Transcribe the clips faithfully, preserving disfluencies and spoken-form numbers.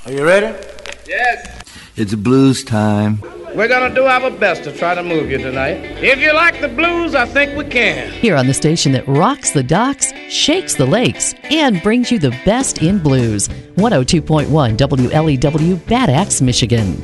Are you ready? Yes. It's blues time. We're going to do our best to try to move you tonight. If you like the blues, I think we can. Here on the station that rocks the docks, shakes the lakes, and brings you the best in blues. one oh two point one W L E W, Bad Axe, Michigan.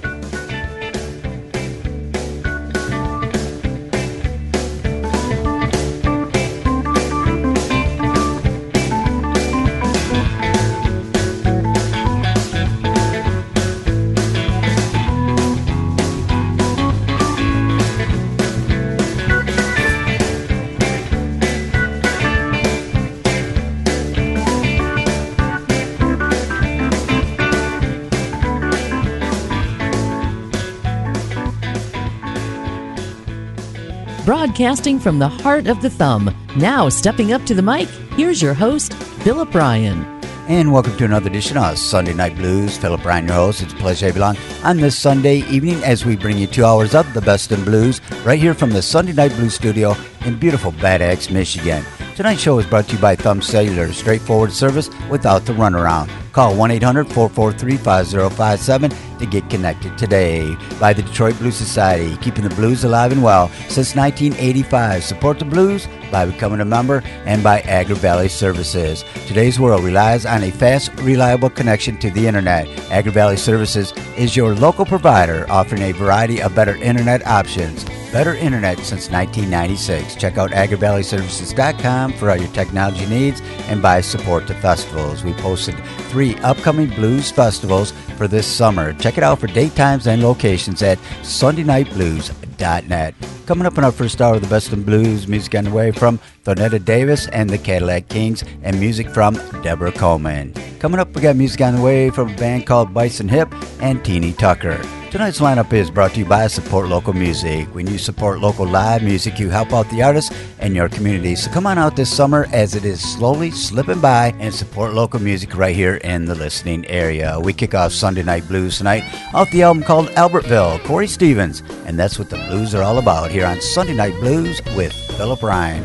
Broadcasting from the heart of the thumb. Now stepping up to the mic, here's your host, Philip Ryan. And welcome to another edition of Sunday Night Blues. Philip Ryan, your host. It's a pleasure to have you along on this Sunday evening as we bring you two hours of the best in blues right here from the Sunday Night Blues studio in beautiful Bad Axe, Michigan. Tonight's show is brought to you by Thumb Cellular, straightforward service without the runaround. Call one eight hundred, four four three, five zero five seven to get connected today. By the Detroit Blues Society, keeping the blues alive and well since nineteen eighty-five. Support the blues by becoming a member and by Agri Valley Services. Today's world relies on a fast, reliable connection to the internet. Agri Valley Services is your local provider offering a variety of better internet options. Better internet since nineteen ninety-six. Check out agri valley services dot com for all your technology needs and by support to festivals. We posted three upcoming blues festivals for this summer. Check it out for date times and locations at sunday night blues dot net. Coming up in our first hour of the best in blues, music on the way from Thornetta Davis and the Cadillac Kings and music from Deborah Coleman. Coming up, we got music on the way from a band called Bison Hip and Teeny Tucker. Tonight's lineup is brought to you by Support Local Music. When you support local live music, you help out the artists and your community. So come on out this summer as it is slowly slipping by and support local music right here in the listening area. We kick off Sunday Night Blues tonight off the album called Albertville, Corey Stevens. And that's what the blues are all about here on Sunday Night Blues with Philip Ryan.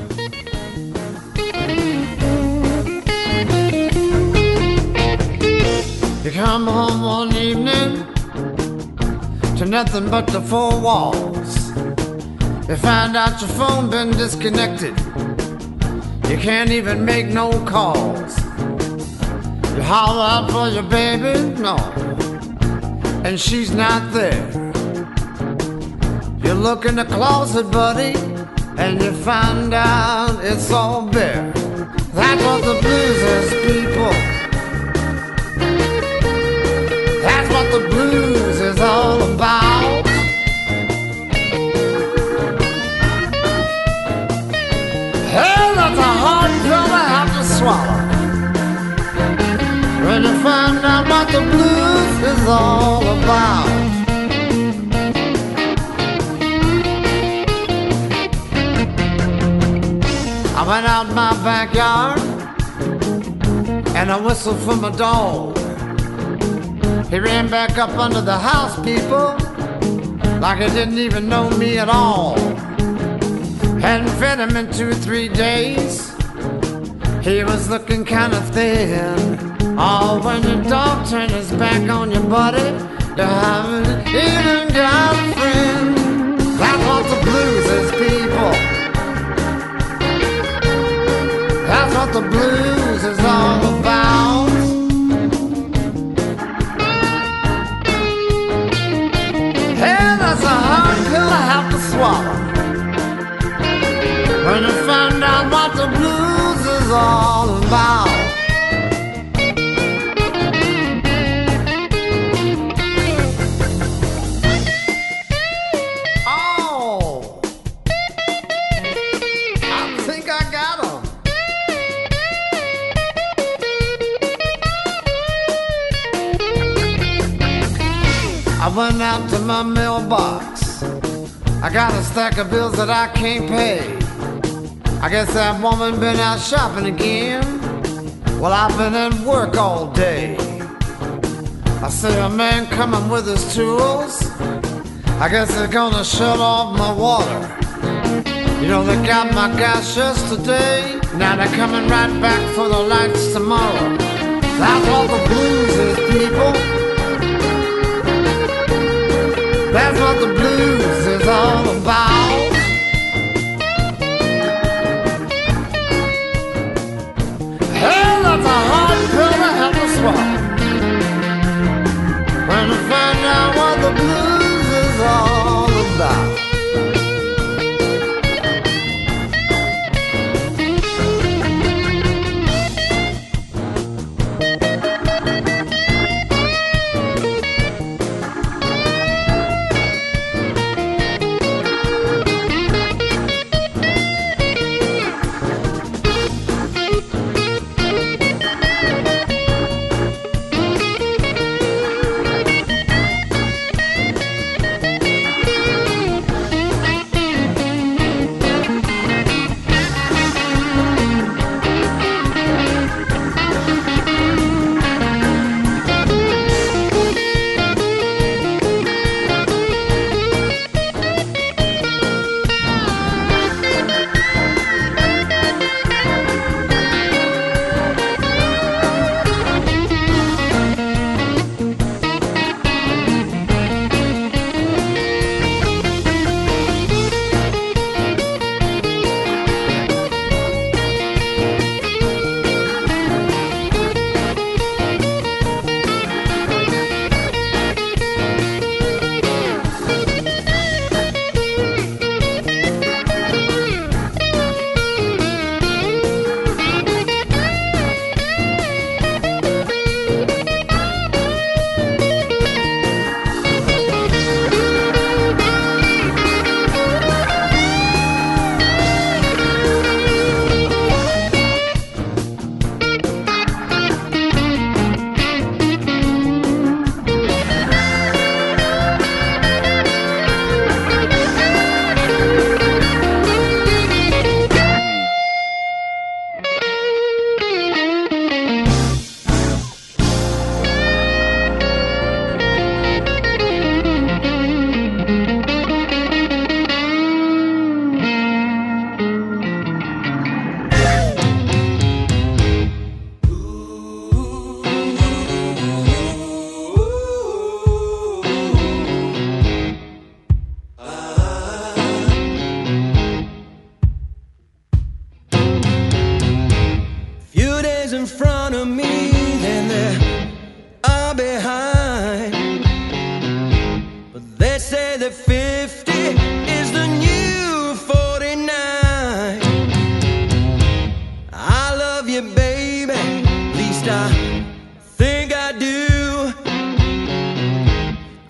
You come home one evening to nothing but the four walls. You find out your phone been disconnected. You can't even make no calls. You holler out for your baby, no, and she's not there. You look in the closet, buddy, and you find out it's all bare. That's what the blues is, people. That's what the blues is all about. Hey, that's a hard pill to have to swallow when you find out what the blues is all about. I went out in my backyard and I whistled for my dog. He ran back up under the house, people, like he didn't even know me at all. Hadn't fed him in two or three days. He was looking kind of thin. Oh, when your dog turned his back on you, buddy, you haven't even got a friend. That's what the blues is, people. That's what the blues is all about. That's a hard pill to have to swallow when you find out what the blues is all about. Oh, I think I got 'em. I went out to my mailbox. I got a stack of bills that I can't pay. I guess that woman been out shopping again. Well, I've been at work all day. I see a man coming with his tools. I guess they're gonna shut off my water. You know, they got my gas yesterday. Now they're coming right back for the lights tomorrow. That's what the blues is, people.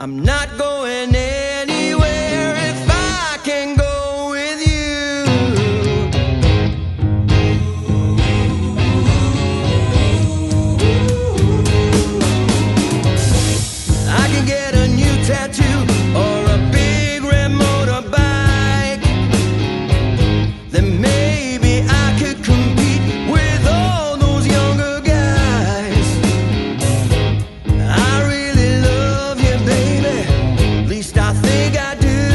I'm not going anywhere if I can go with you. I can get a new tattoo or a big red motorbike. Then maybe I could compete with all those younger guys. I really love you, baby. At least I think I do.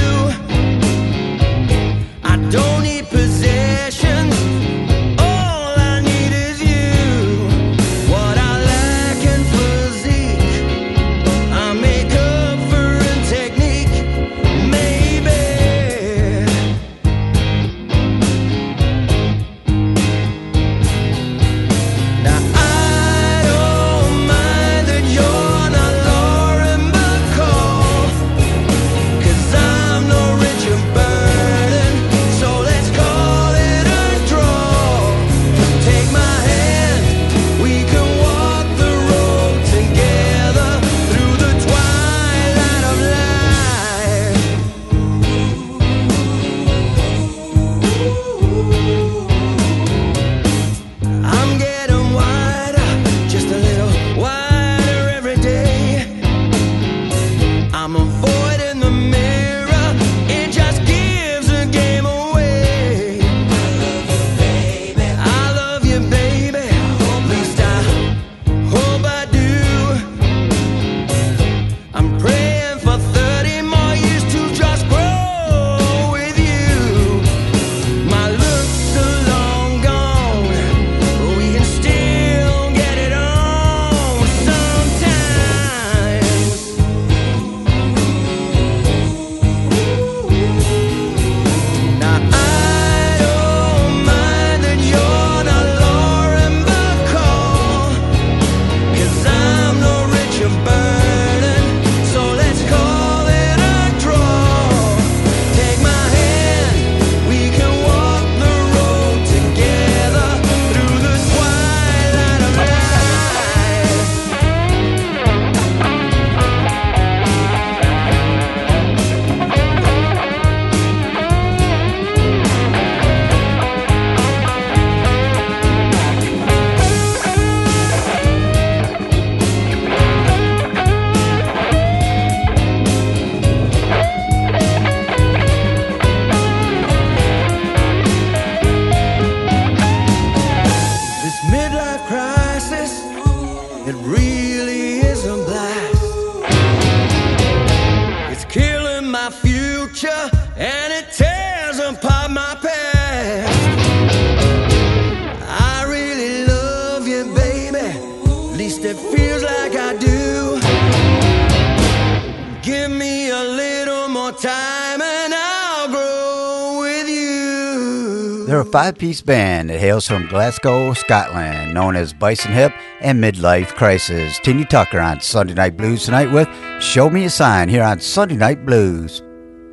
I don't need possessions. All I need is you. What I lack in physique, I make up for in technique. Maybe. Now I don't mind that you're not Lauren Bacall, 'cause I'm no Richard Burton, so let's call it a draw. Take my hand, we can walk the road together through the twilight of life. I'm getting wider, just a little wider every day. I'm avoiding the mirror, it just gives the game away. I love you, baby. At least I hope I do. I'm praying for thirty more years to just grow with you. My looks are long gone, but we can still get it on sometimes. Now I don't mind that you're not Lauren Bacall, 'cause I'm no Richard Burton, so let's call it a draw. Take my hand, we can walk the road together through the twilight of life. This midlife crisis, it really is a blast. It's killing my future and it tears apart my past. I really love you, baby. At least it feels like I do. Give me a little more time and I'll grow with you. They're a five-piece band that hails from Glasgow, Scotland, known as Bison Hip and Midlife Crisis. Tini Tucker on Sunday Night Blues tonight with Show Me a Sign here on Sunday Night Blues.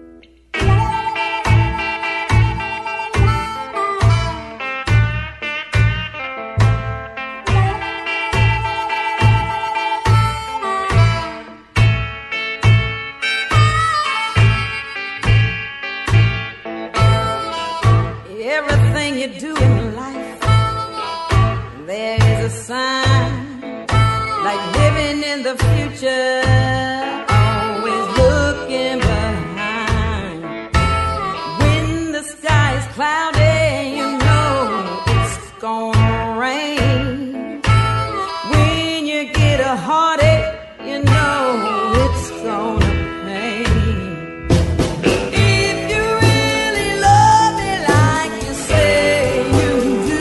Everything you do in life, there is a sign. Like living in the future, always looking behind. When the sky is cloudy, you know it's gonna rain. When you get a heartache, you know it's gonna pain. If you really love me like you say you do,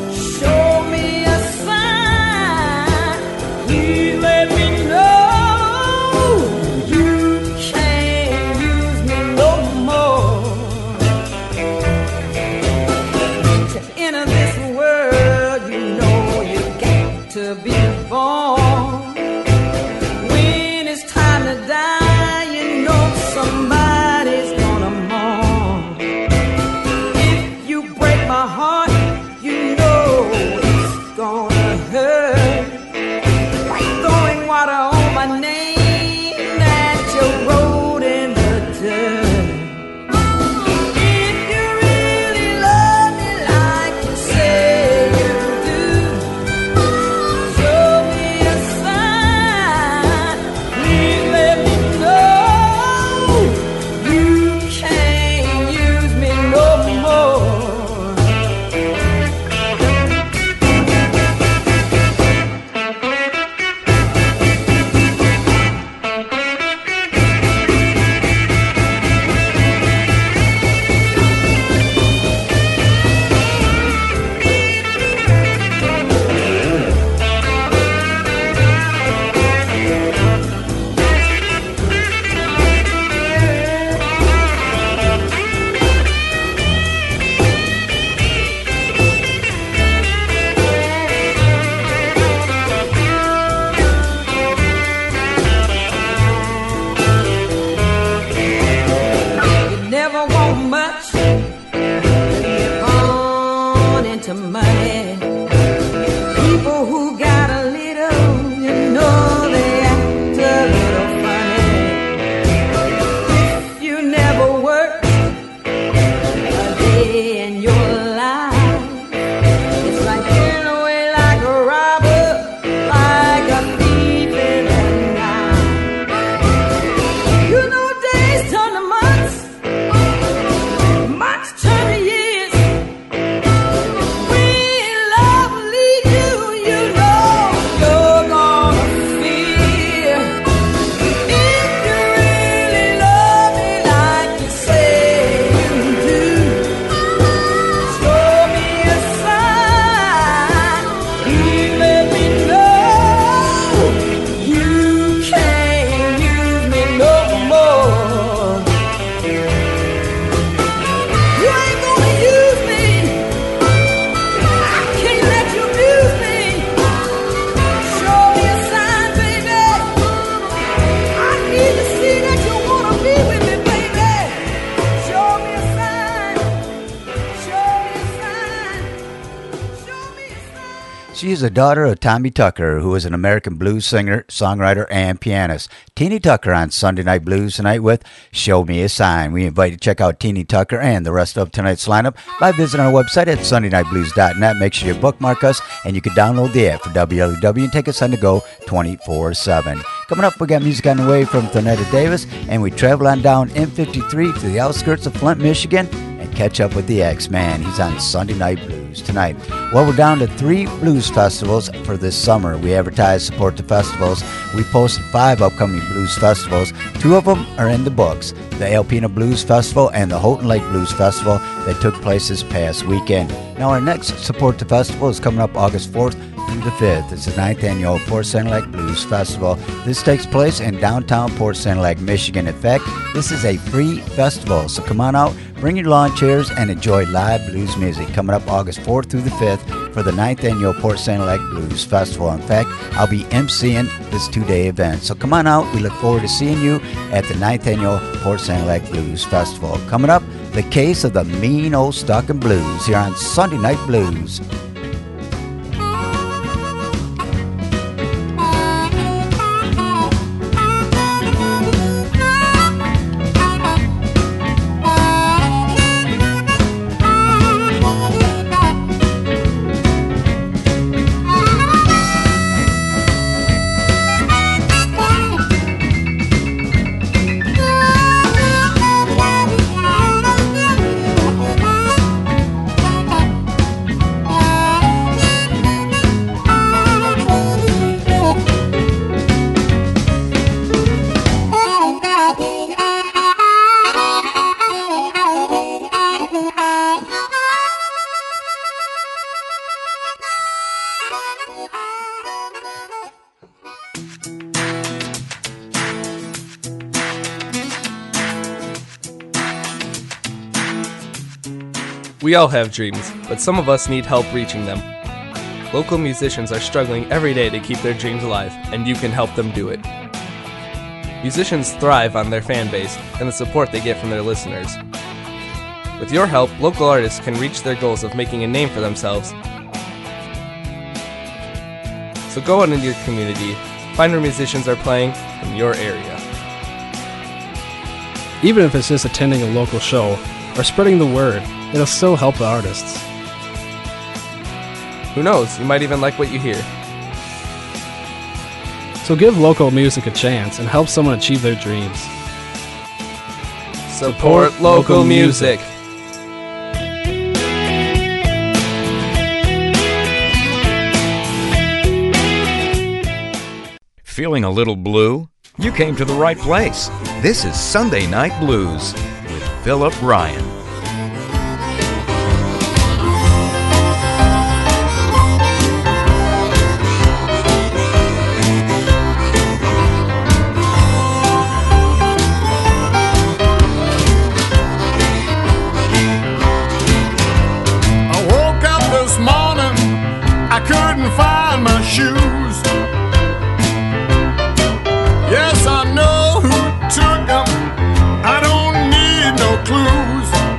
show me a sign. Please let me know. She is the daughter of Tommy Tucker, who is an American blues singer, songwriter, and pianist. Teeny Tucker on Sunday Night Blues tonight with Show Me a Sign. We invite you to check out Teeny Tucker and the rest of tonight's lineup by visiting our website at sunday night blues dot net. Make sure you bookmark us, and you can download the app for W L E W and take us on the go twenty-four seven. Coming up, we got music on the way from Thornetta Davis, and we travel on down M fifty-three to the outskirts of Flint, Michigan, and catch up with the X-Man. He's on Sunday Night Blues tonight. Well, we're down to three blues festivals for this summer. We advertise support the festivals. We posted five upcoming blues festivals. Two of them are in the books, the Alpena Blues Festival and the Houghton Lake Blues Festival that took place this past weekend. Now, our next support the festival is coming up August fourth through the fifth. It's the ninth annual Port Saint Lake Blues Festival. This takes place in downtown Port Saint Lake, Michigan. In fact, this is a free festival, so come on out, bring your lawn chairs, and enjoy live blues music. Coming up August fourth through the fifth for the ninth annual Port Saint Lake Blues Festival. In fact, I'll be emceeing this two-day event, so come on out. We look forward to seeing you at the ninth annual Port Saint Lake Blues Festival. Coming up, the case of the mean old stocking blues here on Sunday Night Blues. We all have dreams, but some of us need help reaching them. Local musicians are struggling every day to keep their dreams alive, and you can help them do it. Musicians thrive on their fan base and the support they get from their listeners. With your help, local artists can reach their goals of making a name for themselves. So go out into your community, find where musicians are playing from your area. Even if it's just attending a local show or spreading the word, it'll still help the artists. Who knows, you might even like what you hear. So give local music a chance and help someone achieve their dreams. Support, Support local, local music. music. Feeling a little blue? You came to the right place. This is Sunday Night Blues with Philip Ryan. I couldn't find my shoes. Yes, I know who took them. I don't need no clues.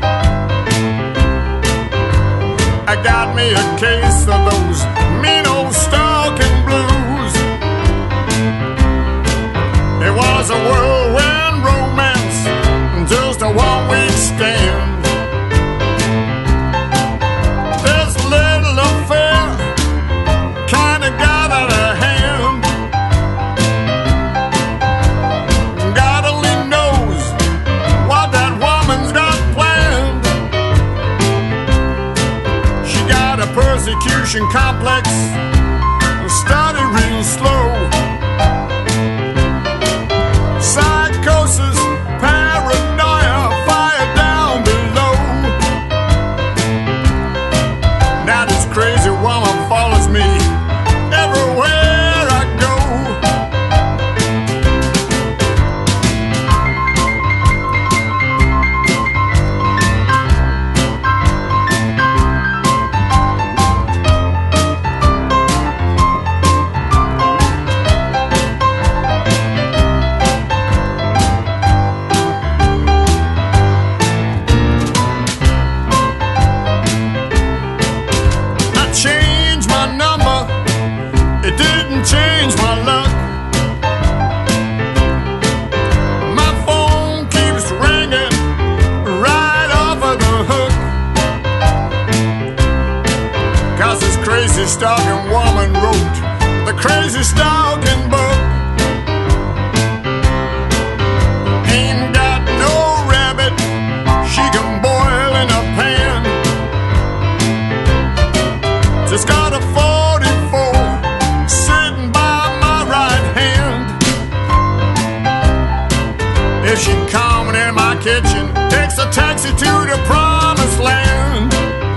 kitchen, takes a taxi to the promised land.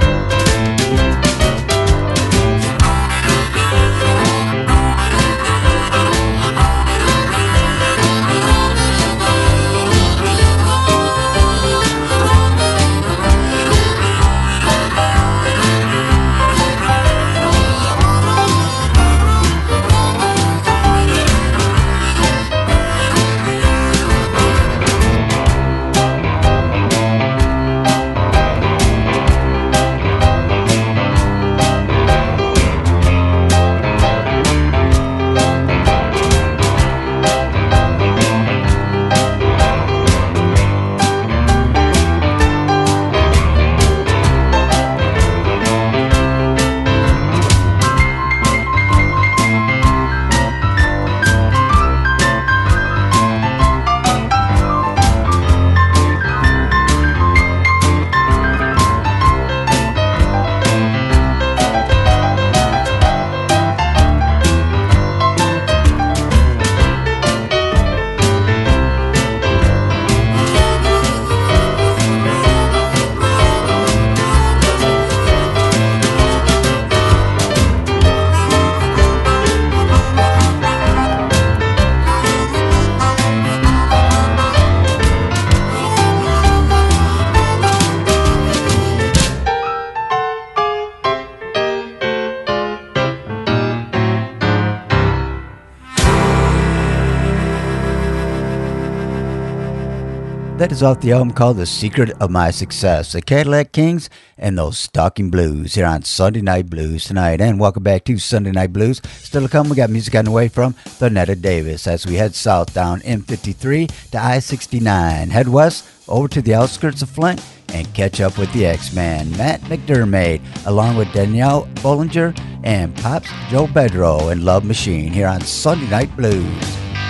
That is off the album called The Secret of My Success, the Cadillac Kings and those Stocking Blues here on Sunday Night Blues tonight. And welcome back to Sunday Night Blues. Still to come, we got music on the way from the Netta Davis as we head south down M fifty-three to I sixty-nine. Head west over to the outskirts of Flint and catch up with the X-Man, Matt McDermott, along with Danielle Bollinger and Pops Joe Bedro and Love Machine here on Sunday Night Blues.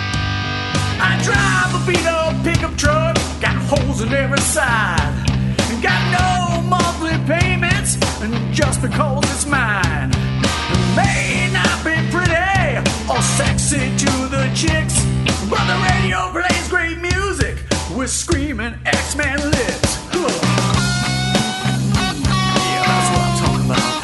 I drive a beat-up pickup truck, got holes in every side, got no monthly payments, and just because it's mine. It may not be pretty or sexy to the chicks, but the radio plays great music with screaming X-Man lips. Ugh. Yeah, that's what I'm talking about.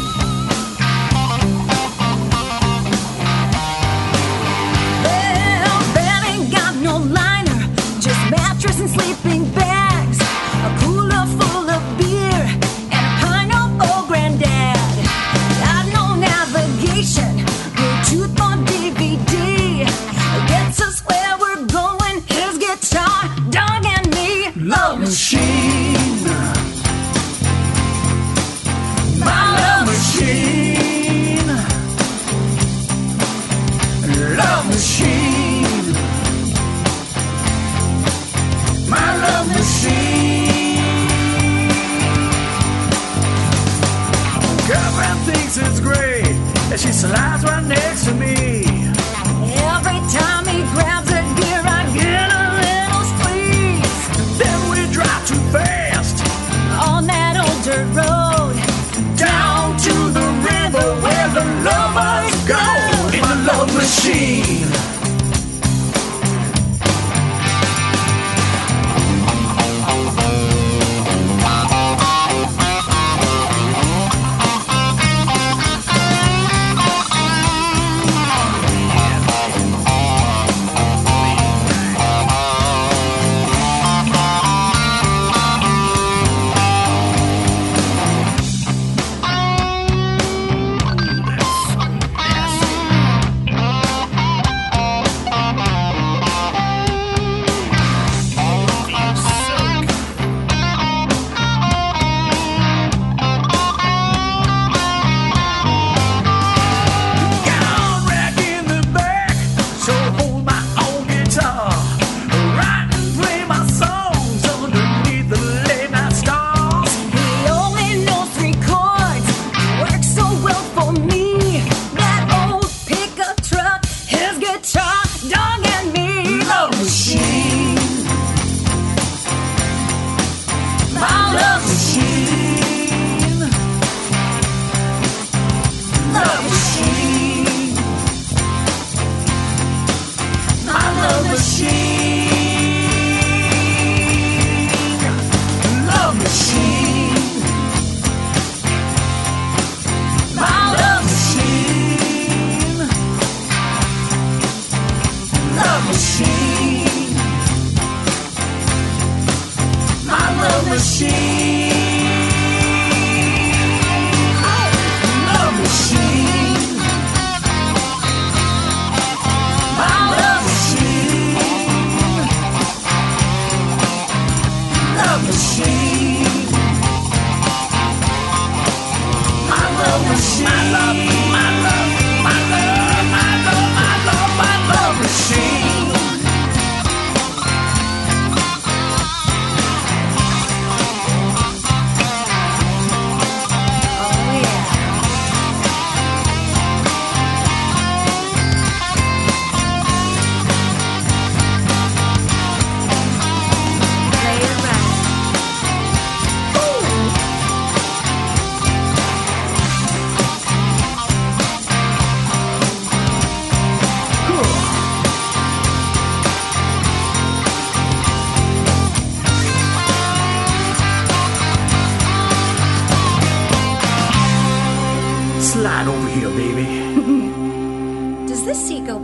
Mattress and sleeping bags, a cooler full of beer, and a pint of old granddad. Got no navigation, Bluetooth or D V D. Gets us where we're going, his guitar, dog and me. Love machine, my love machine, love machine. My love machine. Girlfriend thinks it's great that she slides right next to me. Every time he grabs a gear, I get a little squeeze. Then we drive too fast on that old dirt road, down to the river where the lovers go in the love machine.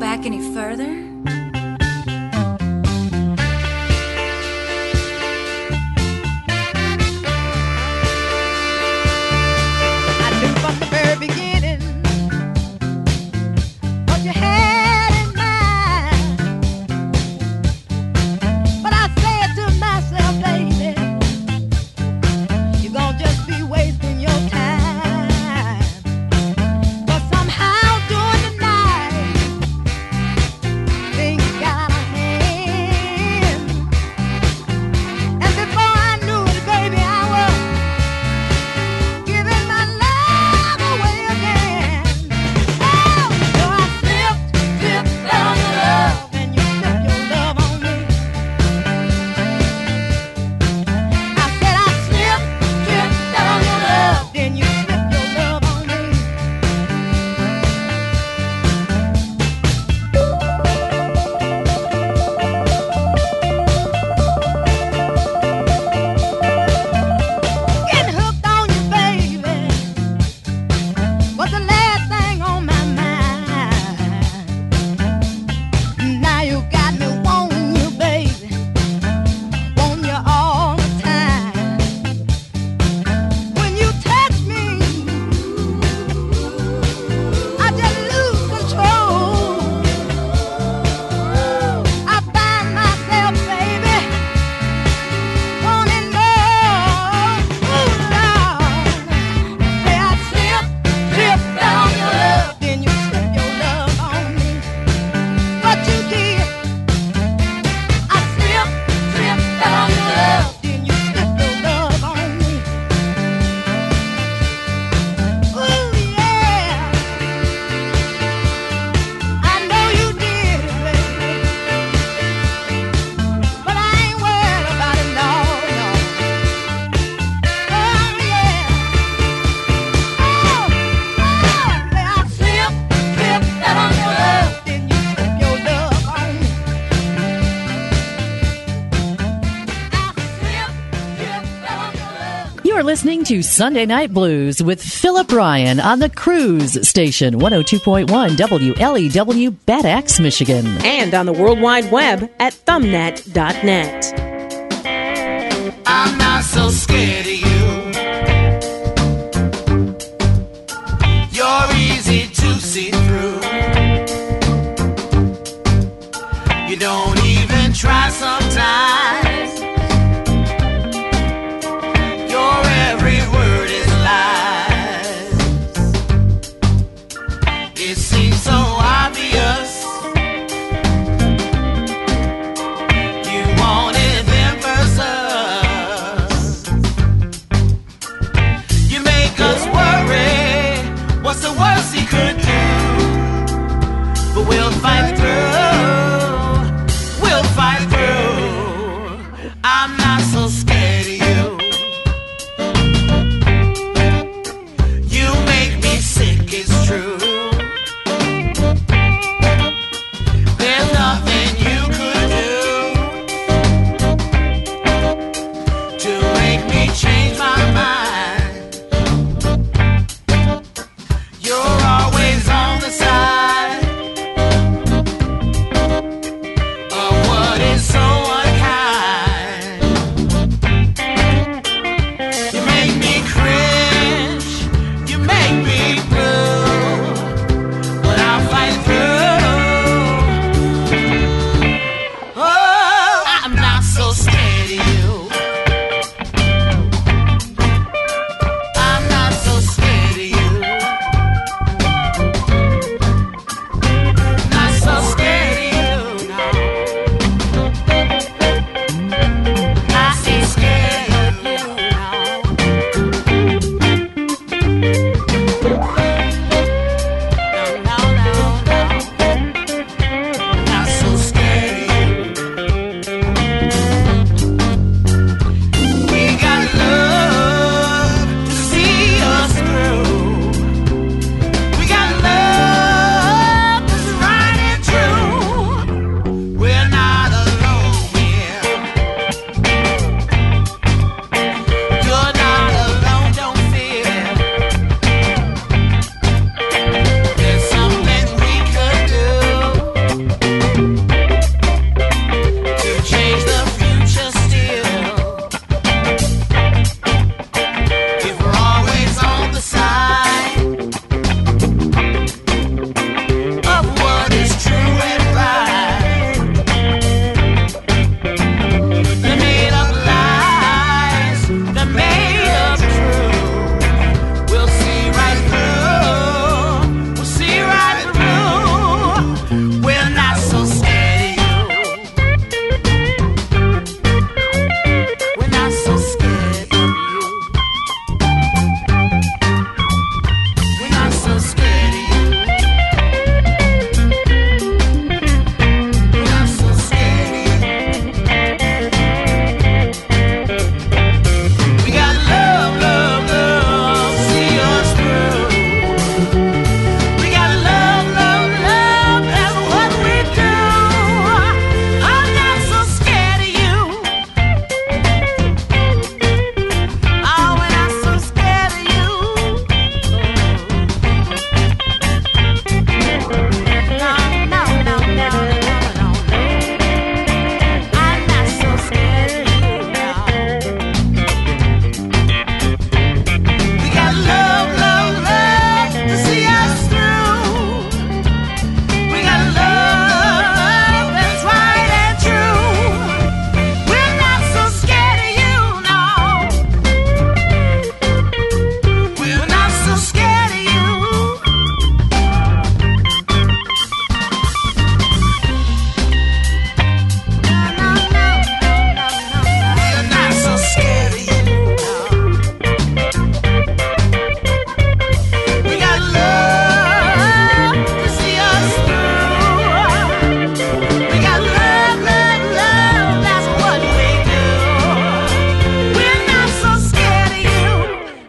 back any further? I knew from the very beginning what you had in mind. But I said to myself, baby, you're gonna just be wasting your time. But somehow during the night, things got out of hand. And before I knew it, baby, I was giving my love away again. Oh, so I slipped, slipped on your love, and you slipped your love on me. I said I slipped, slipped on your love, then you slipped your love on me. Getting hooked on you, baby, was the last thing on my mind. Now you got me wanting you, baby, wanting you all the time. When you touch me, I just lose control. I find myself, baby, wanting more. Ooh, Lord. Say I slipped, slipped on your love, then you slipped your love on me. What you did, I slipped, slipped on your love, then you slipped your love on me. Ooh, yeah. I know you did it, baby, but I ain't worried about it, no, no. Oh, yeah. Oh, oh, say I slipped, slipped on your love, then you slipped your love on me. You are listening to Sunday Night Blues with Philip Ryan on the Cruise Station, one oh two point one W L E W, Bad Axe, Michigan. And on the World Wide Web at thumbnet dot net. I'm not so scared of you. You're easy to see through. You don't even try sometimes. Your every word is lies. It seems so obvious. You wanted them versus. You make us worry. What's the worst he could do? But we'll fight through. We'll fight through.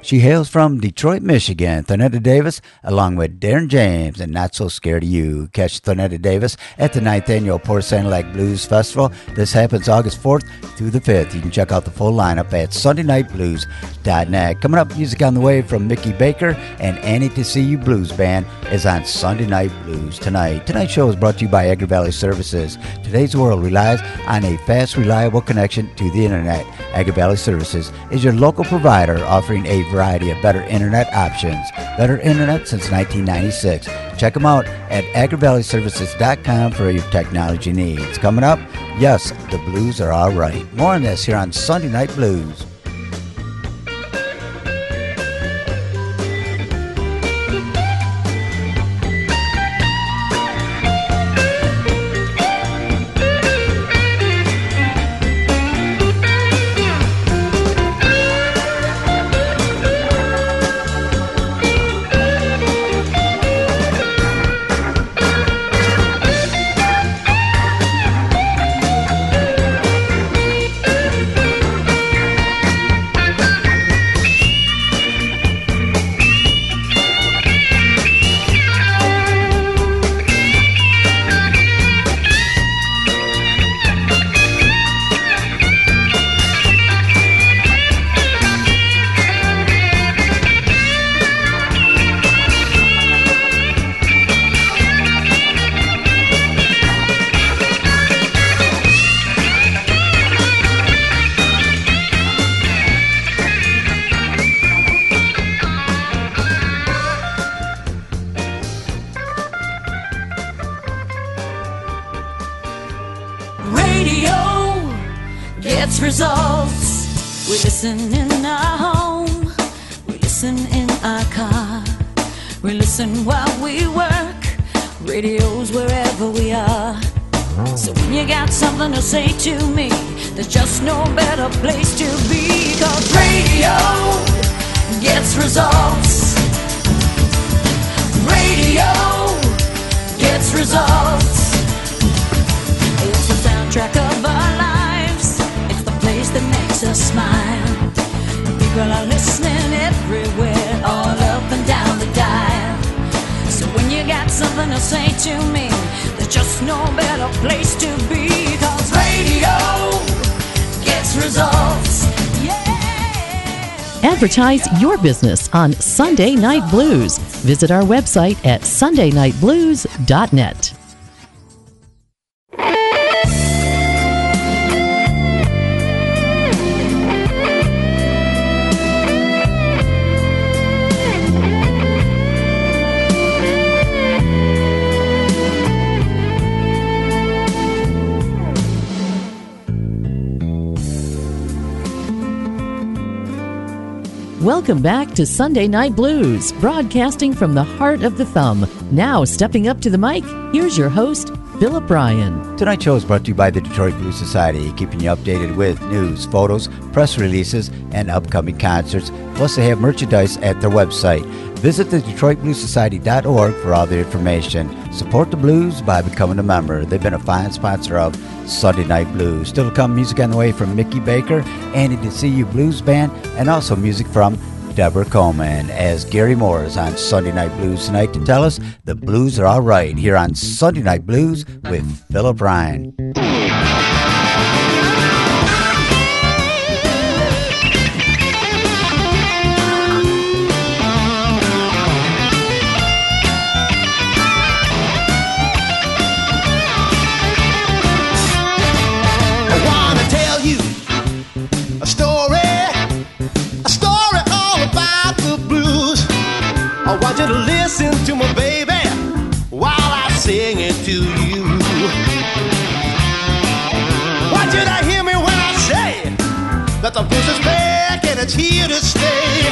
She hails from Detroit, Michigan. Thornetta Davis, along with Darren James and Not So Scared of You. Catch Thornetta Davis at the ninth Annual Port Sound Lake Blues Festival. This happens August fourth through the fifth. You can check out the full lineup at sunday night blues dot net. Coming up, music on the way from Mickey Baker and Annie to See You Blues Band is on Sunday Night Blues tonight. Tonight's show is brought to you by Agri Valley Services. Today's world relies on a fast, reliable connection to the internet. Agri Valley Services is your local provider offering a variety of better internet options. Better internet since nineteen ninety-six. Check them out at agri valley services dot com for your technology needs. Coming up, yes, the blues are all right. More on this here on Sunday Night Blues. Results. We listen in our home, we listen in our car, we listen while we work, radios wherever we are. So when you got something to say to me, there's just no better place to be, 'cause radio gets results. Radio gets results. It's the soundtrack of our lives, that makes us smile. People are listening everywhere, all up and down the dial. So when you got something to say to me, there's just no better place to be, 'cause radio gets results. Yeah. Advertise your business on Sunday Night Blues. Visit our website at sunday night blues dot net. Welcome back to Sunday Night Blues, broadcasting from the heart of the thumb. Now, stepping up to the mic, here's your host, Philip Bryan. Tonight's show is brought to you by the Detroit Blues Society, keeping you updated with news, photos, press releases, and upcoming concerts. Plus, they have merchandise at their website. Visit the detroit blues society dot org for all the information. Support the blues by becoming a member. They've been a fine sponsor of Sunday Night Blues. Still to come, music on the way from Mickey Baker, Annie to See You Blues Band, and also music from Deborah Coleman, as Gary Moore is on Sunday Night Blues tonight to tell us the blues are all right here on Sunday Night Blues with Philip Bryan. I want you to listen to my baby while I sing it to you. Want you to hear me when I say that the blues is back and it's here to stay.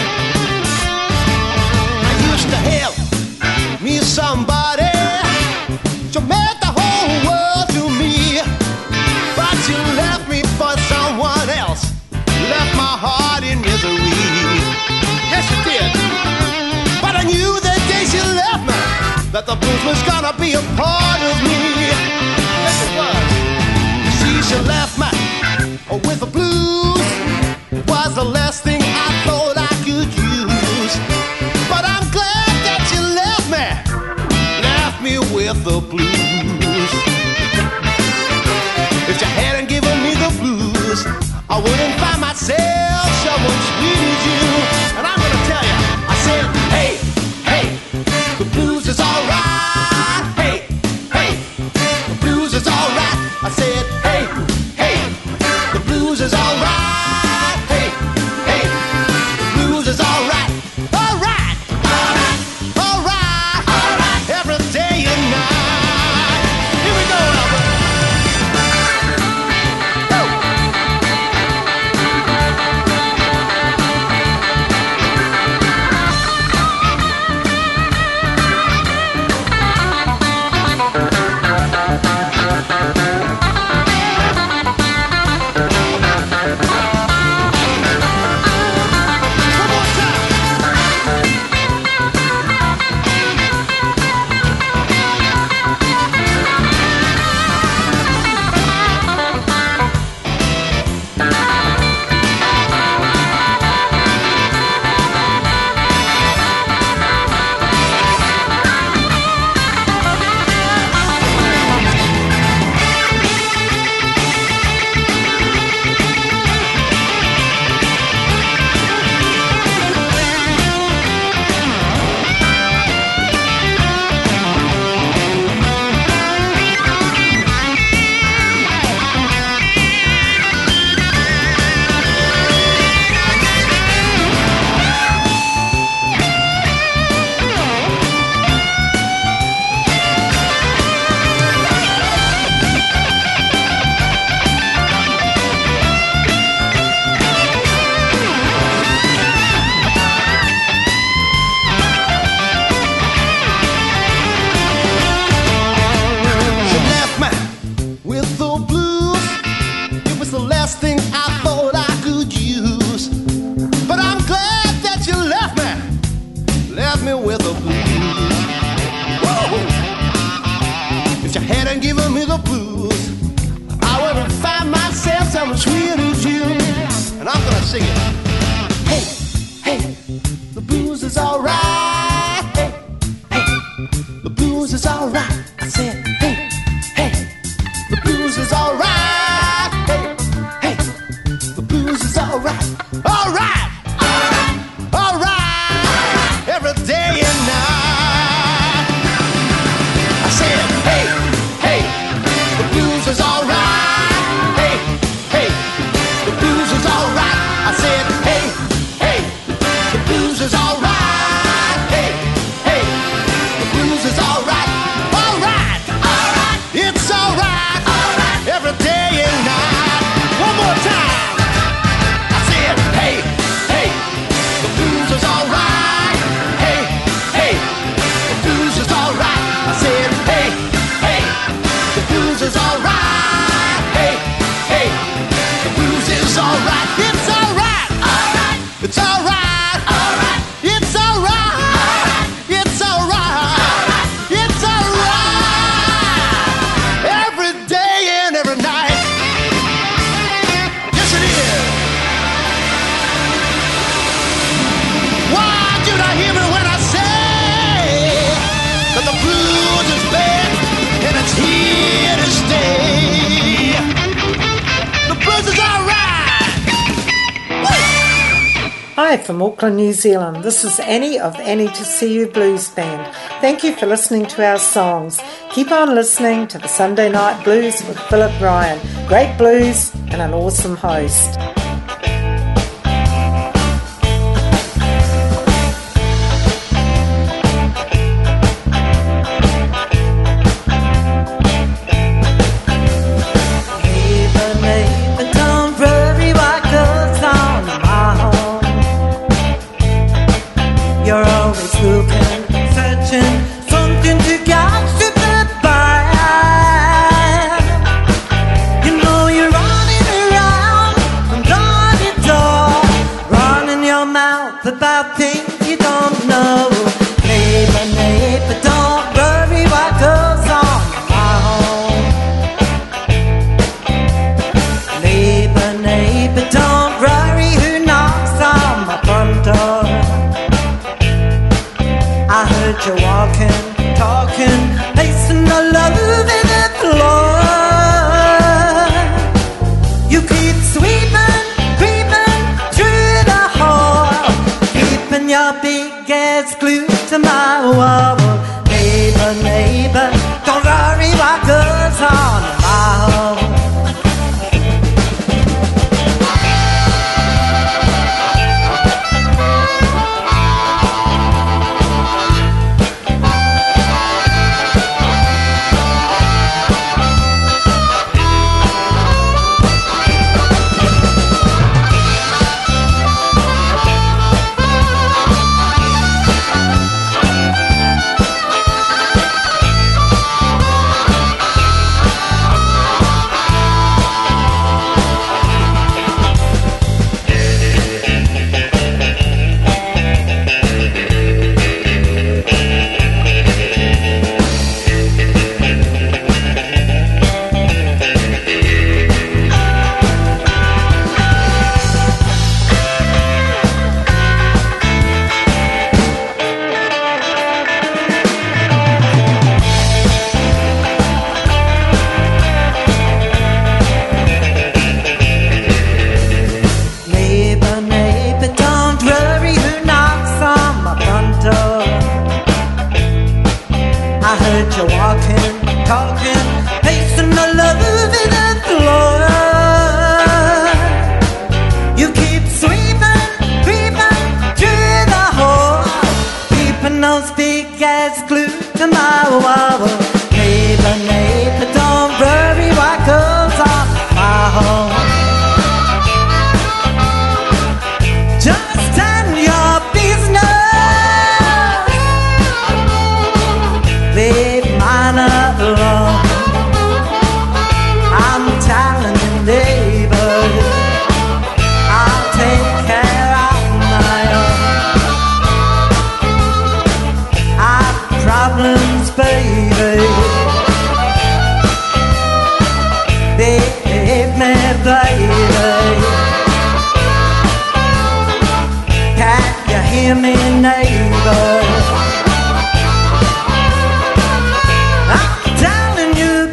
I used to have me somebody to make the whole world to me, but you left me for someone else, left my heart in misery. Yes, you did. But I knew the day she left me that the blues was gonna be a part of me. Yes, it was. You see, she left me with the blues. Was the last thing I thought I could use. I said, hey, hey, the blues is alright. Hey, hey, the blues is alright. Alright, alright, alright, alright, every day and night. Here we go, Albert. Hi from Auckland, New Zealand. This is Annie of Annie to See You Blues Band. Thank you for listening to our songs. Keep on listening to the Sunday Night Blues with Philip Ryan. Great blues and an awesome host. About things you don't know. Neighbor, neighbor, don't worry what goes on in my home. Neighbor, neighbor, don't worry who knocks on my front door. I heard you walking, talking, pacing all over the floor. You keep sweeping, creeping through the hall, keeping your big ass glued to my wall. Neighbor, neighbor, don't worry what goes on in my home. Leave me, baby. Can you hear me, neighbor? I'm telling you,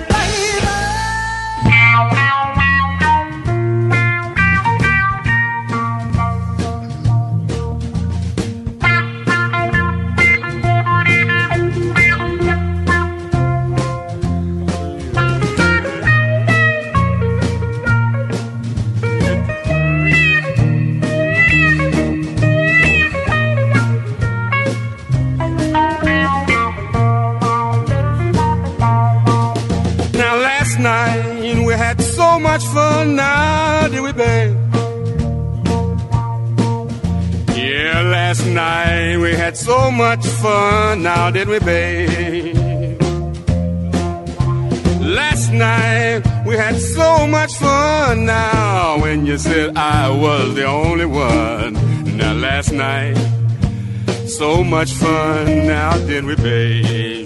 so much fun now, did we, babe? Yeah, last night we had so much fun now, did we, babe? Last night we had so much fun now when you said I was the only one. Now last night, so much fun now, did we, babe?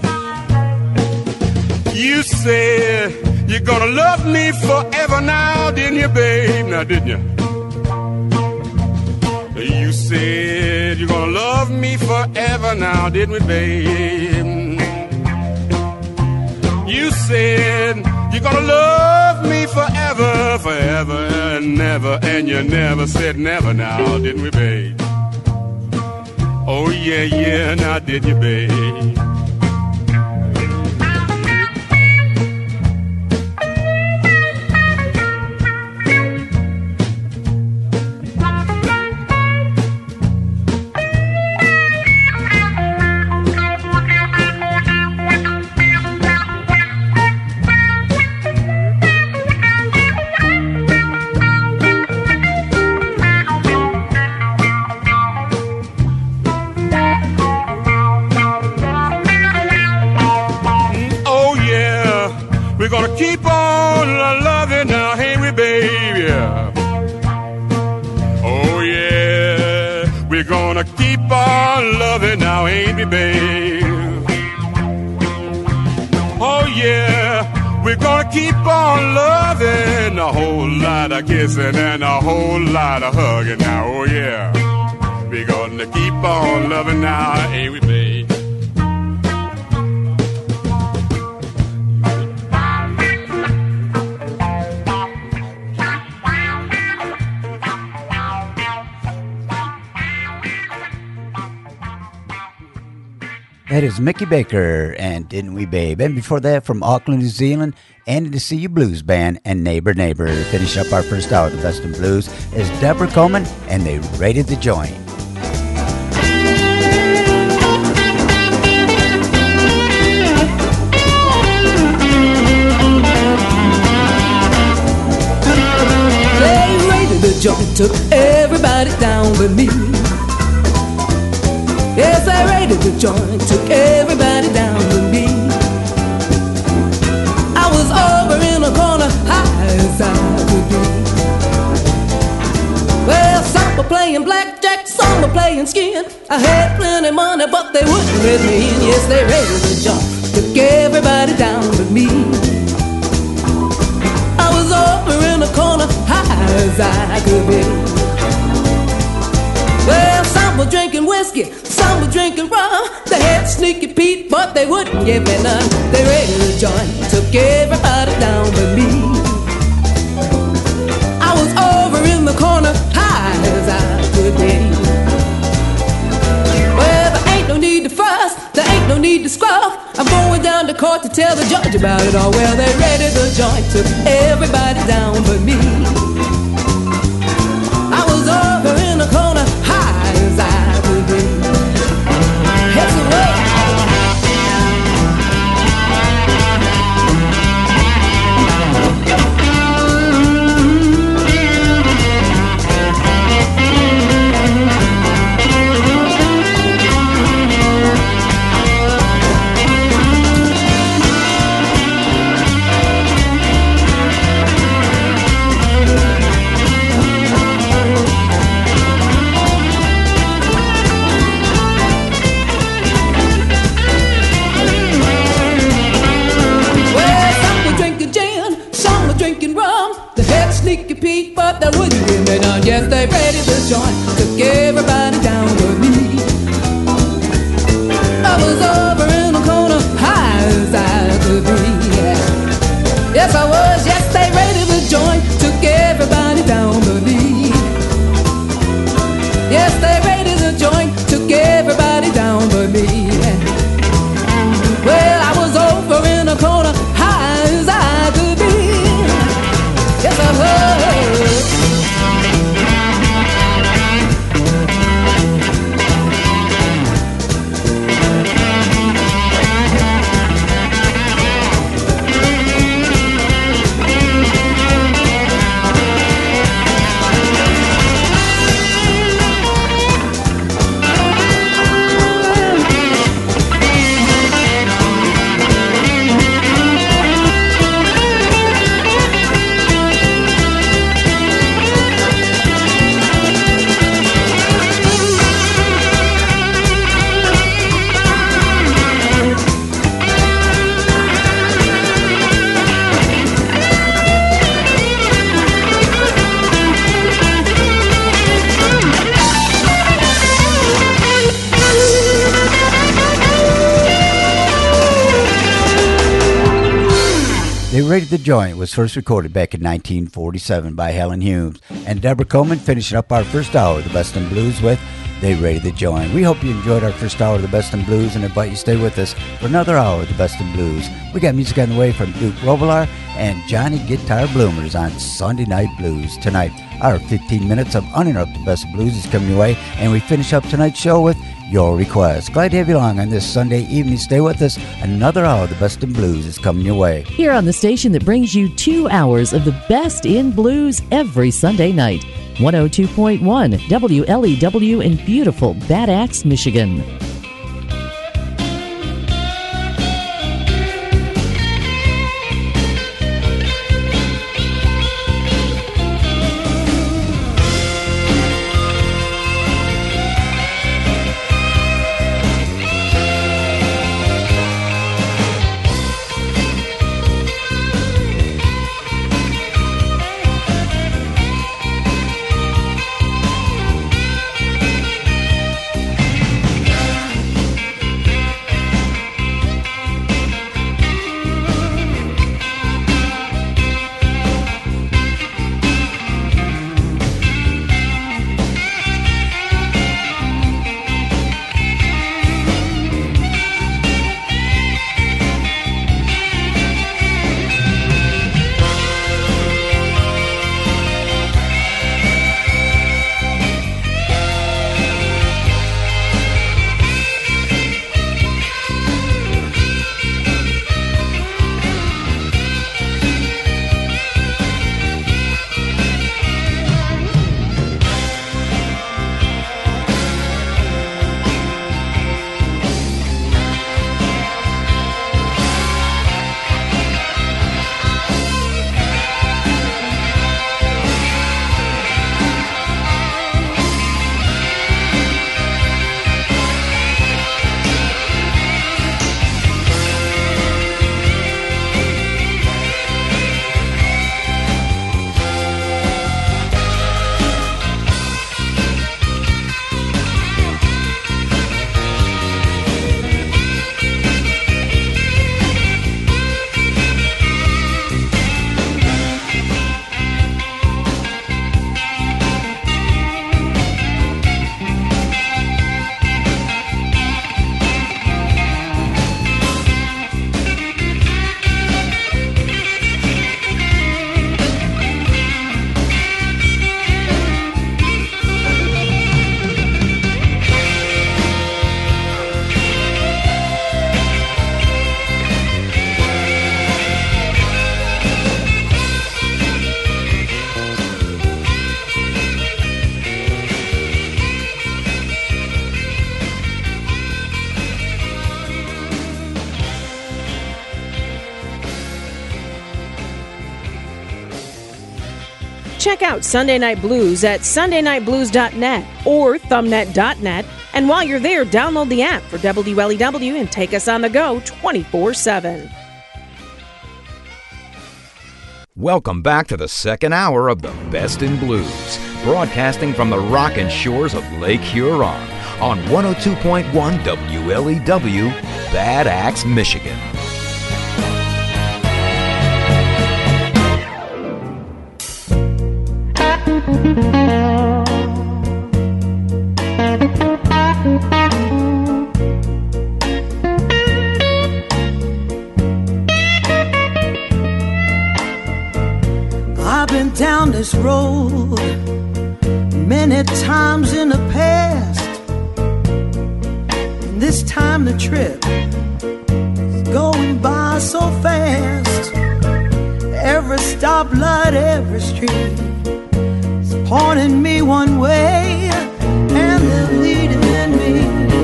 You said you're gonna love me forever now, didn't you, babe? Now, didn't you? You said you're gonna love me forever now, didn't we, babe? You said you're gonna love me forever, forever and never, and you never said never now, didn't we, babe? Oh, yeah, yeah, now, didn't you, babe? Keep on loving now, ain't we, baby? Oh, yeah, we're gonna keep on loving now, ain't we, babe? Oh, yeah, we're gonna keep on loving, a whole lot of kissing and a whole lot of hugging now, oh, yeah. We're gonna keep on loving now, ain't we, babe? That is Mickey Baker and Didn't We, Babe? And before that, from Auckland, New Zealand, Annie to See You Blues Band and Neighbor Neighbor. To finish up our first hour of the Best in Blues is Deborah Coleman and They Raided the Joint. They raided the joint, took everybody down with me. Yes, I raided the joint, took everybody down with me. I was over in a corner, high as I could be. Well, some were playing blackjack, some were playing skin. I had plenty money, but they wouldn't let me in. Yes, they raided the joint, took everybody down with me. I was over in a corner, high as I could be. Well, some were drinking whiskey, some were drinking rum. They had Sneaky Pete, but they wouldn't give me none. They raided the joint, took everybody down with me. I was over in the corner, high as I could be. Well, there ain't no need to fuss, there ain't no need to scruff. I'm going down to court to tell the judge about it all. Well, they raided the joint, took everybody down with me. I was over in the corner, high as I could be. It's the way. repeat, but they wouldn't give me none. Yes, they raided the joint, took everybody down with me. I was over in the corner, high as I could be. Yeah. Yes, I was. Yes, they raided the joint, took everybody down with me. Yes, they raided the joint, took everybody down with me. Yeah. Well, I was over in the corner, high as I could be. Yes, I was. They Raided the Joint was first recorded back in nineteen forty-seven by Helen Humes, and Deborah Coleman finishing up our first hour of the Best in Blues with They Raided the Joint. We hope you enjoyed our first hour of the Best in Blues and invite you to stay with us for another hour of the Best in Blues. We got music on the way from Duke Robillard and Johnny Guitar Bloomers on Sunday Night Blues. Tonight, our fifteen minutes of uninterrupted Best of Blues is coming your way, and we finish up tonight's show with your request. Glad to have you along on this Sunday evening. Stay with us. Another hour of the Best in Blues is coming your way. Here on the station that brings you two hours of the best in blues every Sunday night. one oh two point one W L E W in beautiful Bad Axe, Michigan. Check out Sunday Night Blues at sunday night blues dot net or thumbnet dot net. And while you're there, download the app for W L E W and take us on the go twenty-four seven. Welcome back to the second hour of the Best in Blues, broadcasting from the rockin' shores of Lake Huron on one oh two point one W L E W, Bad Axe, Michigan. I've been down this road many times in the past, and this time the trip is going by so fast. Every stoplight, every street is pointing me one way, and they're leading me.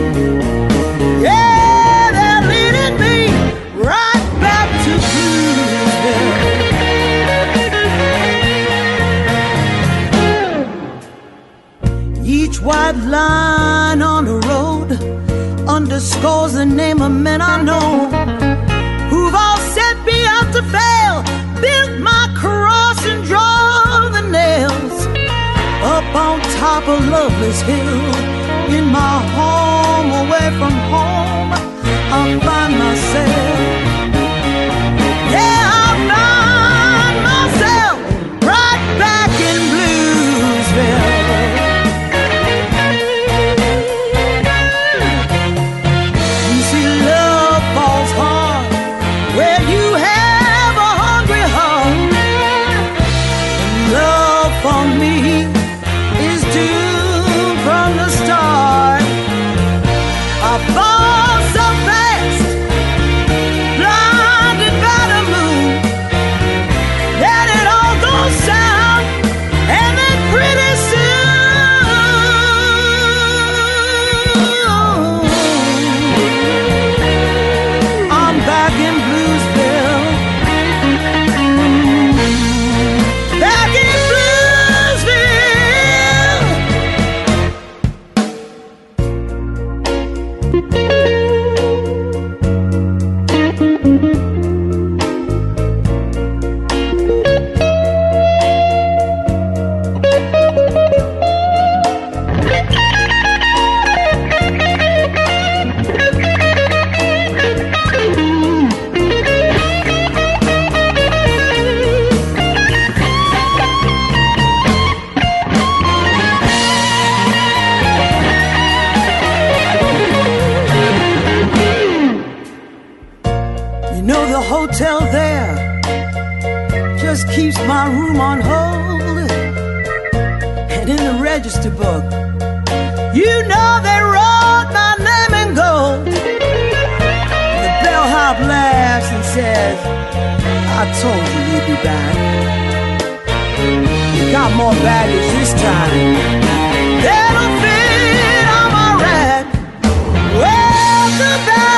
Yeah, they're leading me right back to Bluesville. Each white line on the road underscores the name of men I know who've all set me up to fail, built my cross and drove the nails. Up on top of Loveless Hill, in my home, away from home, I find myself. Yeah, I find myself right back in Bluesville. Hotel there just keeps my room on hold, and in the register book, you know they wrote my name in gold. The bellhop laughs and says, I told you you'd be back. You got more baggage this time that'll fit on my rack. Welcome back.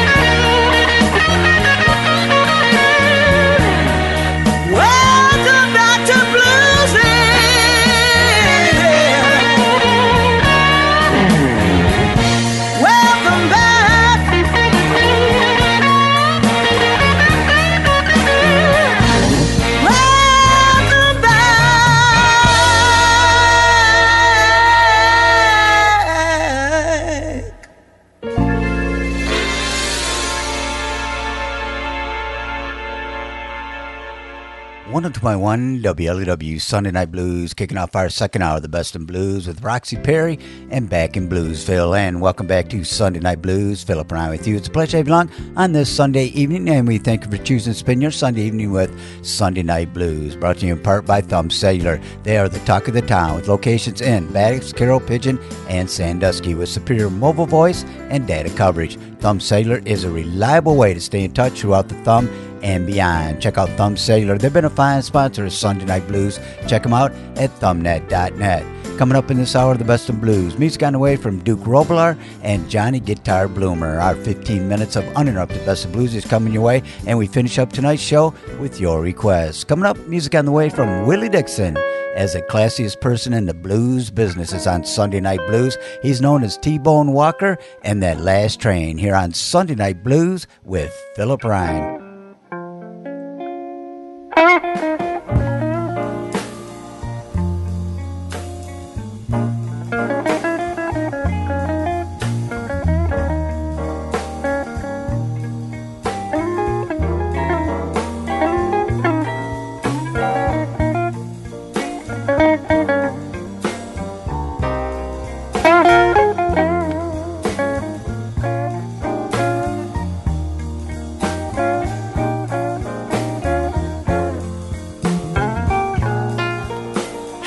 one oh two point one W L E W Sunday Night Blues, kicking off our second hour of the Best in Blues with Roxy Perry and Back in Bluesville. And welcome back to Sunday Night Blues. Philip Ryan with you. It's a pleasure to have you along on this Sunday evening, and we thank you for choosing to spend your Sunday evening with Sunday Night Blues. Brought to you in part by Thumb Cellular. They are the talk of the town with locations in Bad Axe, Carroll, Pigeon, and Sandusky with superior mobile voice and data coverage. Thumb Cellular is a reliable way to stay in touch throughout the Thumb and beyond. Check out Thumb Cellular. They've been a fine sponsor of Sunday Night Blues. Check them out at thumbnet dot net. Coming up in this hour of the Best in Blues, music on the way from Duke Roblar and Johnny Guitar Bloomer. Our fifteen minutes of uninterrupted Best in Blues is coming your way, and we finish up tonight's show with your requests. Coming up, music on the way from Willie Dixon. As the classiest person in the blues business is on Sunday Night Blues. He's known as T-Bone Walker and That Last Train here on Sunday Night Blues with Philip Ryan.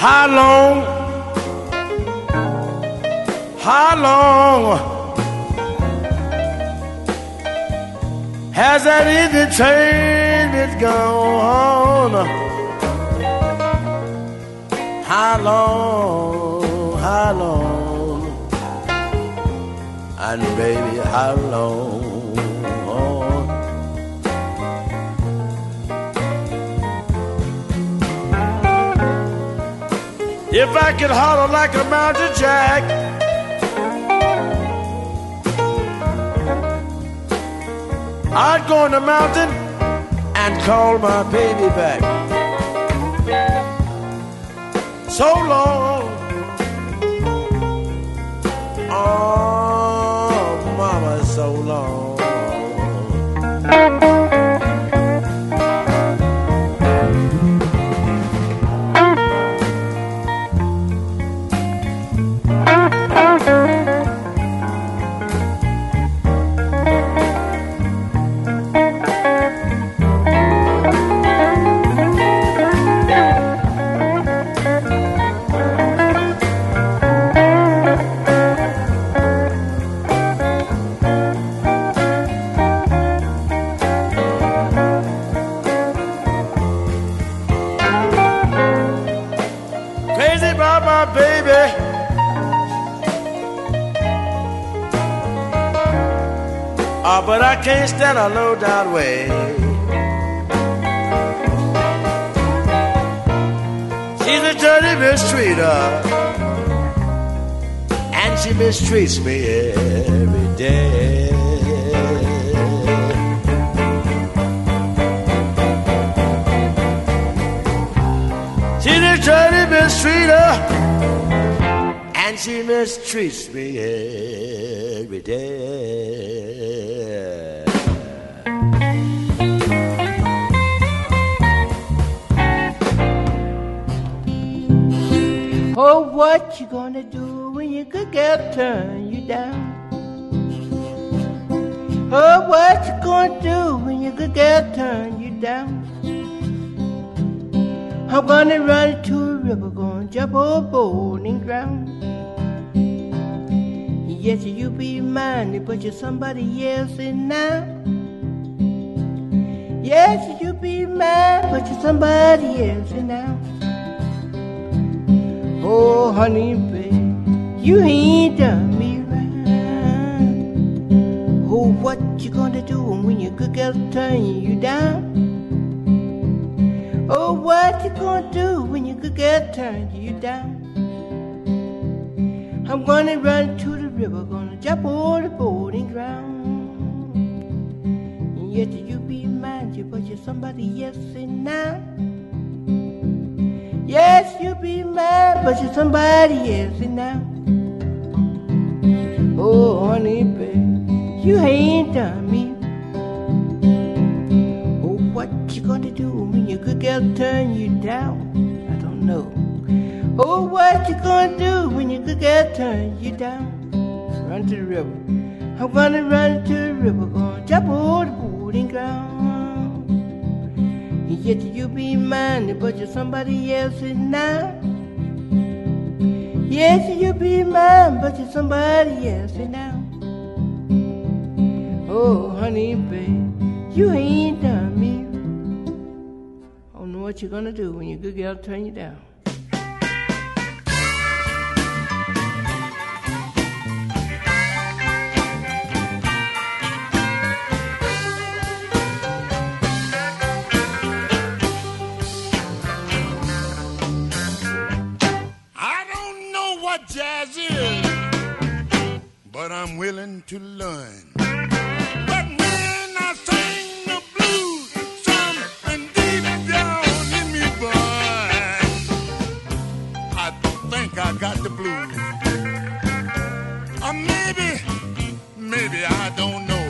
How long, how long has that easy train been gone? How long, how long, and baby, how long? If I could holler like a mountain jack, I'd go on the mountain and call my baby back. So long, oh mama, so long. But I can't stand a low down way. She's a dirty mistreater, and she mistreats me every day. She's a dirty mistreater, and she mistreats me every day. Oh, what you gonna do when your good girl turn you down? Oh, what you gonna do when your good girl turn you down? I'm gonna run to a river, gonna jump overboard and drown. Yes, you be mine, but you're somebody else in now. Yes, you be mine, but you're somebody else in now. Oh, honey, babe, you ain't done me right. Oh, what you gonna do when your good girl turn you down? Oh, what you gonna do when your good girl turn you down? I'm gonna run to the river, gonna jump on the boat and drown. And yet you be mine, but you're somebody else in now. Yes, you be mine, but you're somebody else now. Oh, honey, babe, you ain't done me. Oh, what you gonna do when your good girl turn you down? I don't know. Oh, what you gonna do when your good girl turn you down? Run to the river. I'm gonna run to the river, gonna jump on the boat and drown. Yet you be mine, but you're somebody else now. Yes, you be mine, but you're somebody else now. Oh, honey, babe, you ain't done me. I don't know what you're gonna do when your good girl turn you down. Jazz is, but I'm willing to learn. But when I sing the blues, something deep down in me burns. I think I got the blues, or maybe, maybe I don't know.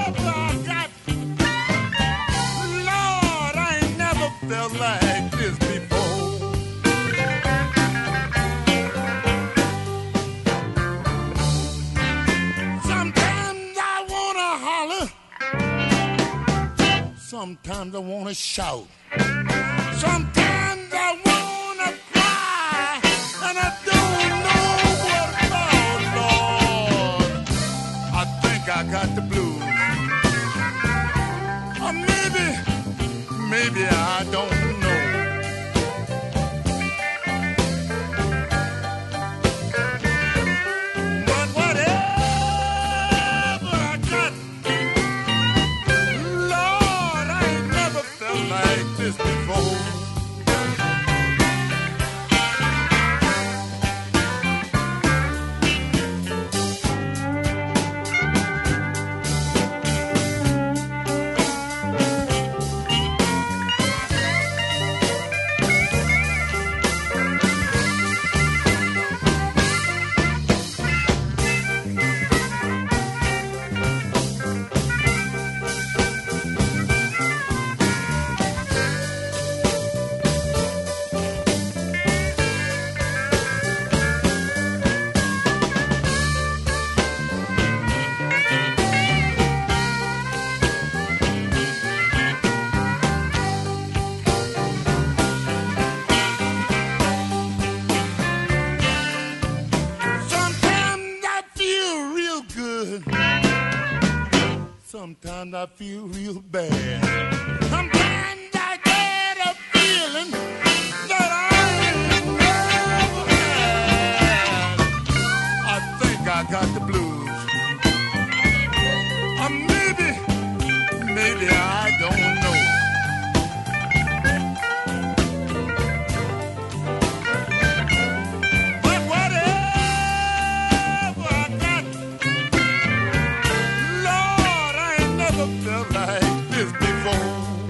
Like this Sometimes I want to shout. Sometimes I want to cry. And I don't know what about, Lord. I think I got the blues. Or maybe, maybe I don't know. But whatever I got, Lord, I ain't never felt like this before. Sometimes I feel real bad. Sometimes I get a feeling that I ain't never had. I think I got the blues. Or maybe, maybe I don't know. But whatever I got, Lord, I ain't never felt like this before.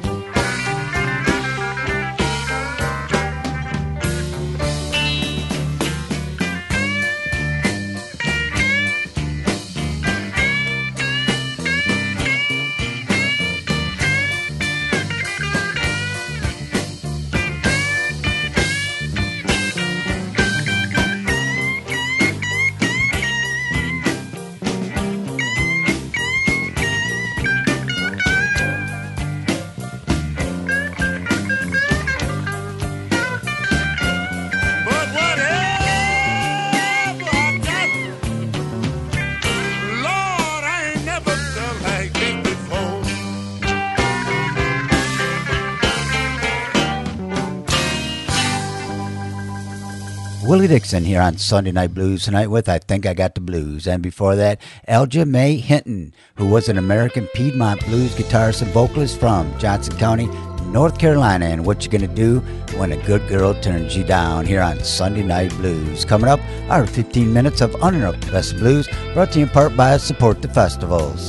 But whatever I got, Lord, I ain't never felt like this before. Willie Dixon here on Sunday Night Blues tonight with I Think I Got the Blues. And before that, Elja Mae Hinton, who was an American Piedmont blues guitarist and vocalist from Johnson County, North Carolina. And What You Gonna Do When a Good Girl Turns You Down here on Sunday Night Blues. Coming up, our fifteen minutes of uninterrupted best of blues, brought to you in part by Support the Festivals.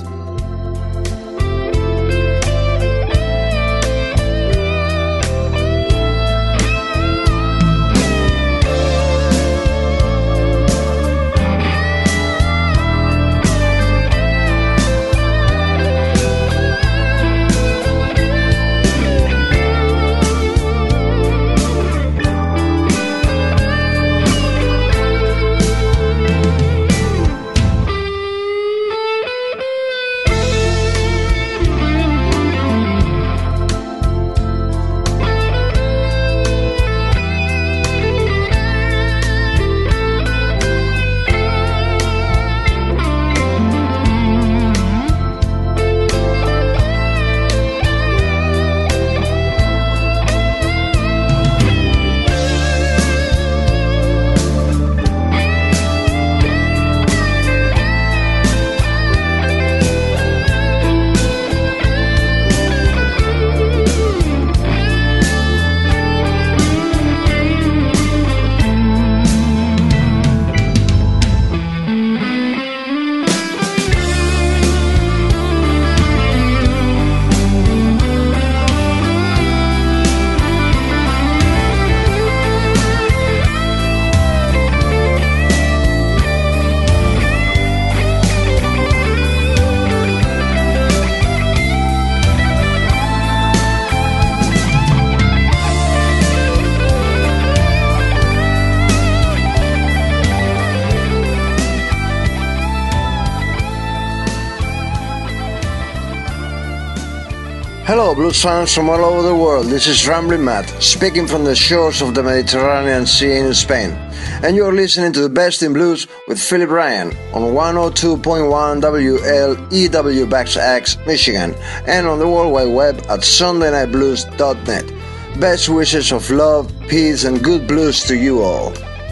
Hello, blues fans from all over the world. This is Rambling Matt, speaking from the shores of the Mediterranean Sea in Spain. And you're listening to the Best in Blues with Philip Ryan on one oh two point one W L E W Bax X, Michigan, and on the World Wide Web at sunday night blues dot net. Best wishes of love, peace, and good blues to you all.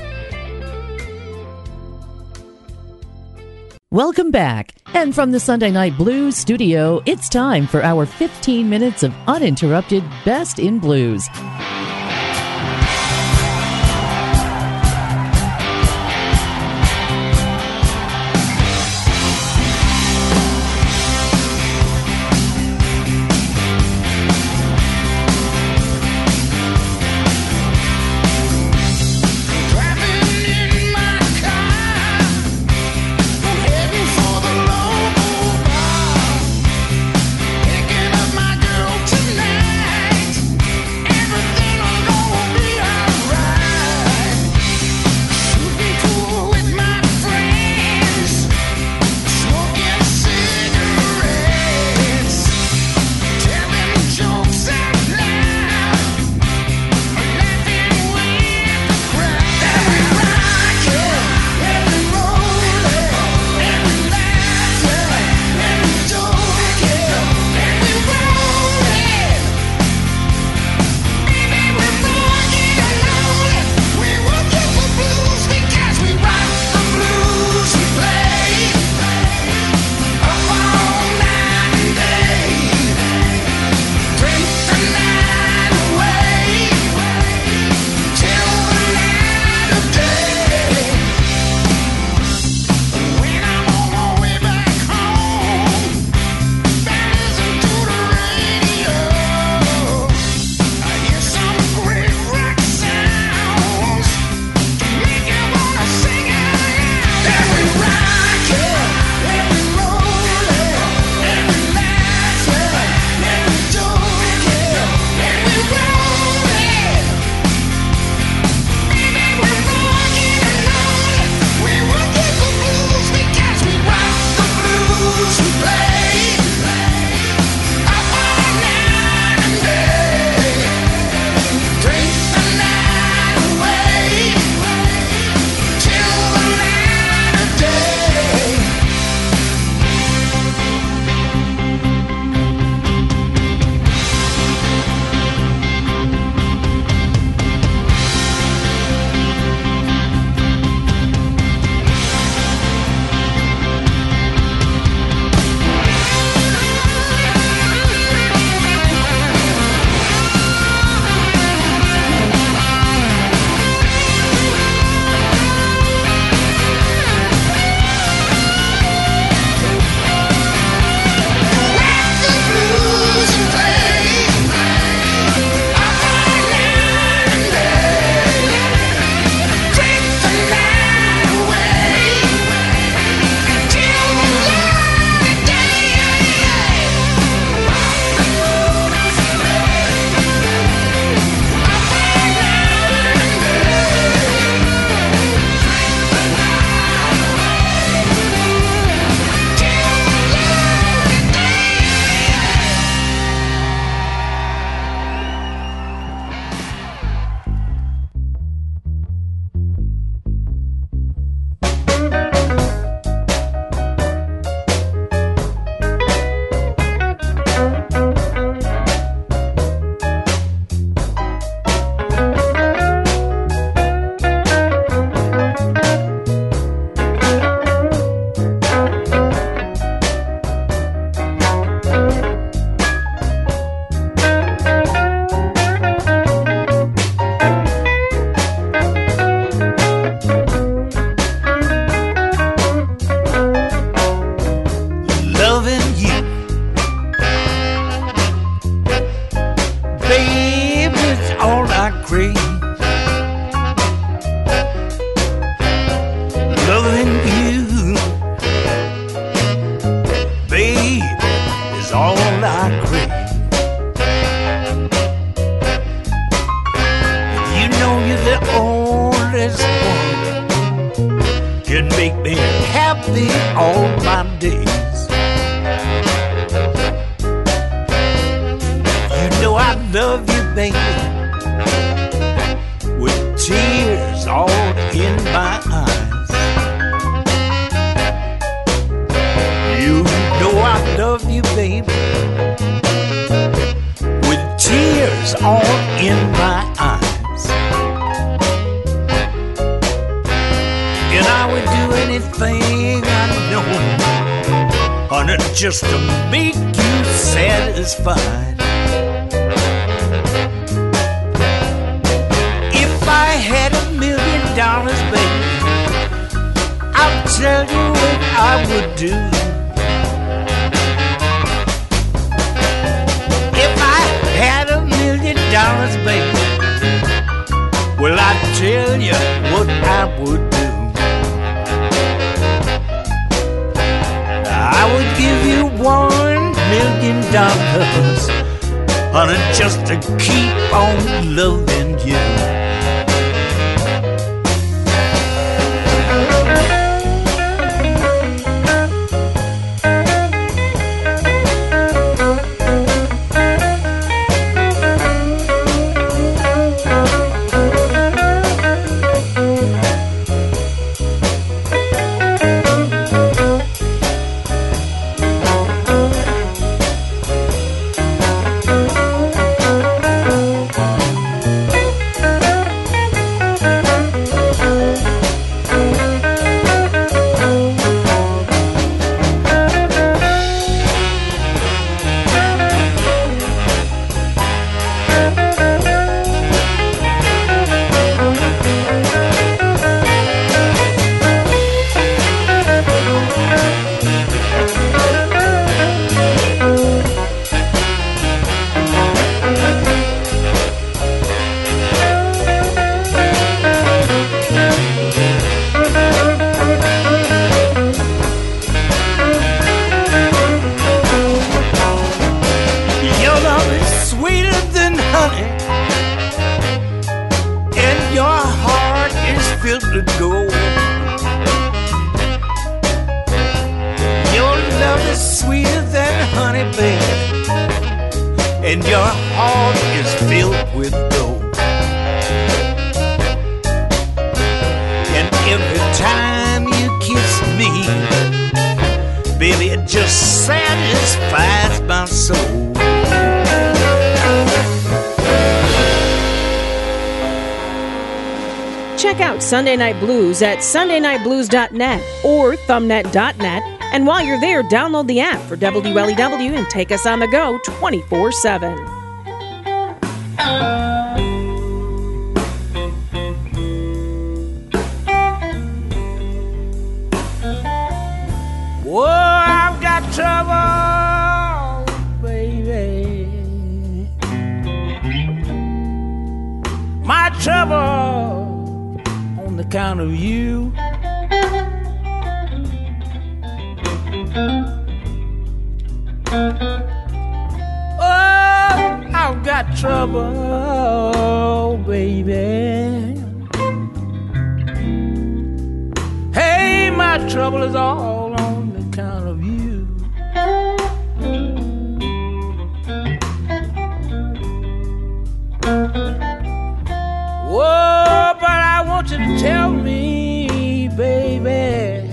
Welcome back. And from the Sunday Night Blues studio, it's time for our fifteen minutes of uninterrupted Best in Blues. happy all my days. love you, baby, with tears all in my eyes. You know I love you, baby, with tears all in my eyes. And I would do anything I know, honey, just to make you satisfied. If I had a million dollars, baby, I'll tell you what I would do. If I had a million dollars, baby, well, I'd tell you what I would do. I would give you one million dollars, honey, just to keep on loving you. Check out Sunday Night Blues at sunday night blues dot net or thumbnet dot net. And while you're there, download the app for W L E W and take us on the go twenty-four seven. Whoa, I've got trouble, baby. My trouble on the count of you. Oh, I've got trouble, baby. Hey, my trouble is all on the count of you. Whoa, but I want you to tell me, baby,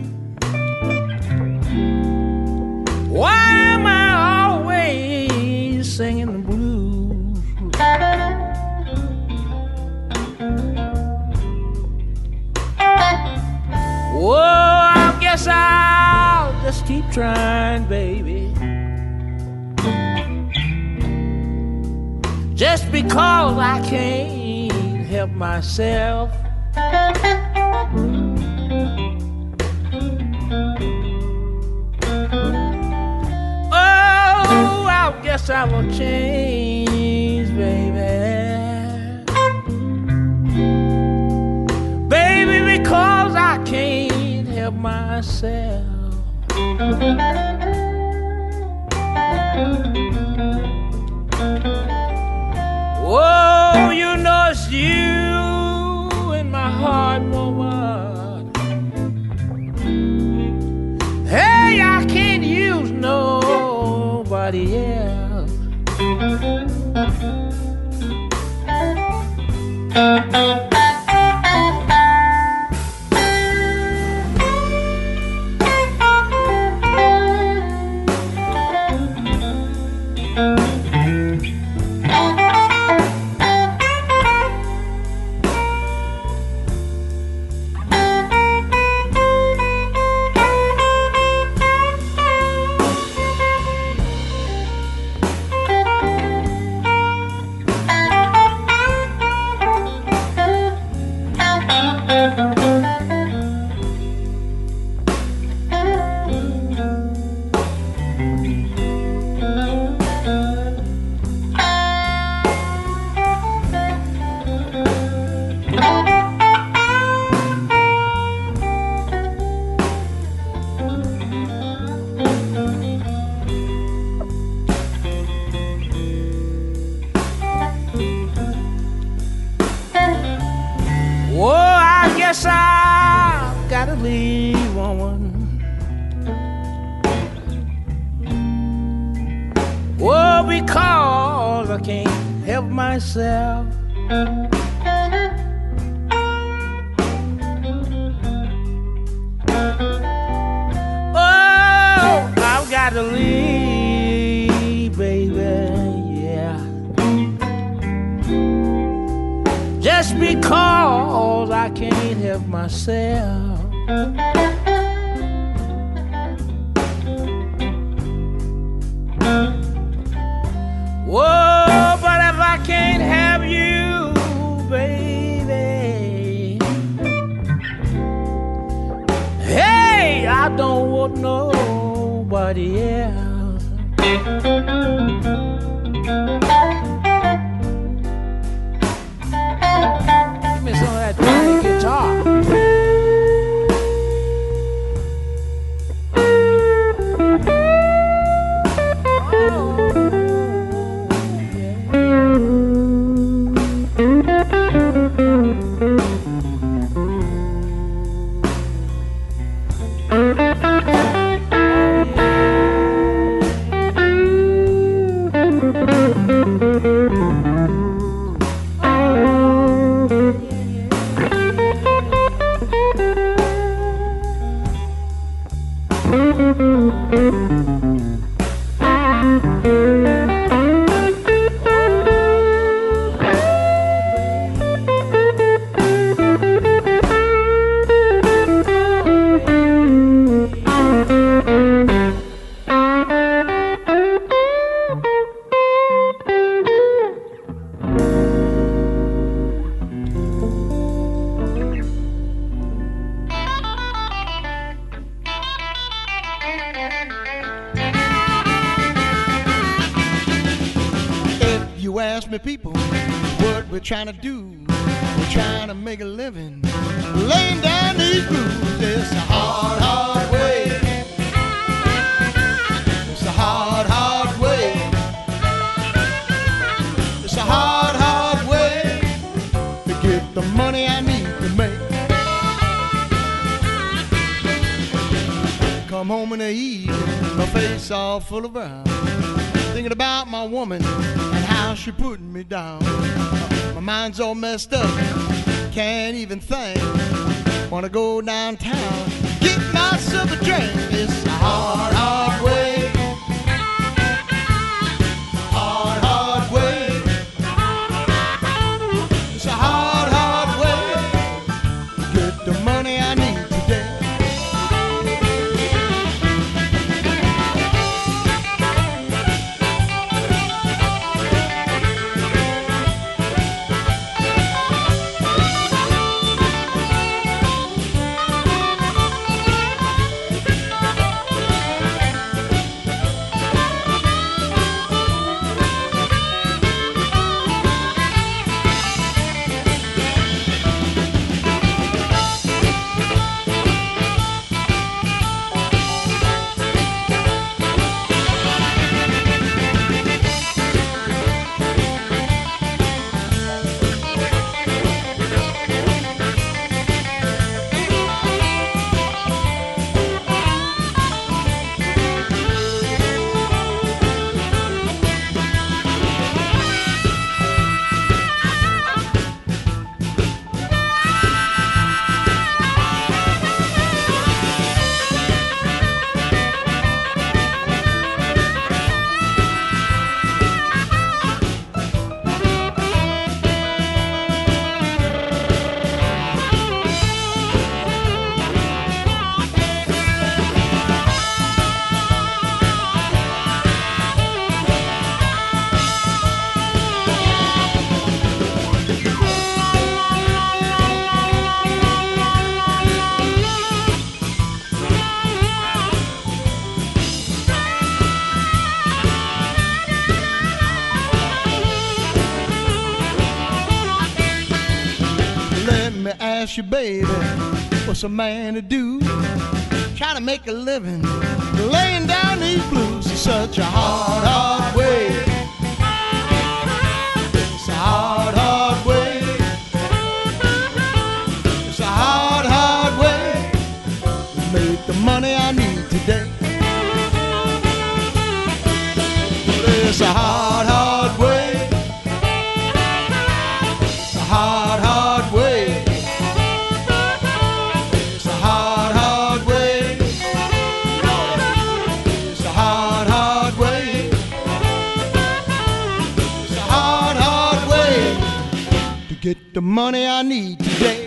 why am I always singing the blues? Whoa, I guess I'll just keep trying, baby. Just because I can't help myself. Oh, I guess I will change, baby. Baby, because I can't help myself. Oh, you know it's you in my heart, woman. Hey, I can't use nobody else. Trying to do, we're trying to make a living, laying down these blues. It's a hard, hard way. It's a hard, hard way. It's a hard, hard way to get the money I need to make. Come home in the evening, my face all full of brown, thinking about my woman and how she put me down. My mind's all messed up, can't even think. Wanna go downtown, get myself a drink. It's a hard, hard way. Hard, hard way. It's a hard, hard way to get the money I need today. ask you, baby, what's a man to do? Try to make a living, laying down these blues is such a hard, hard way. It's a hard, hard way. It's a hard, hard way to make the money I need today. It's a hard, hard way. It's a hard, hard way. It's a hard, hard way. It's a hard, hard way. It's a hard, hard way to get the money I need today.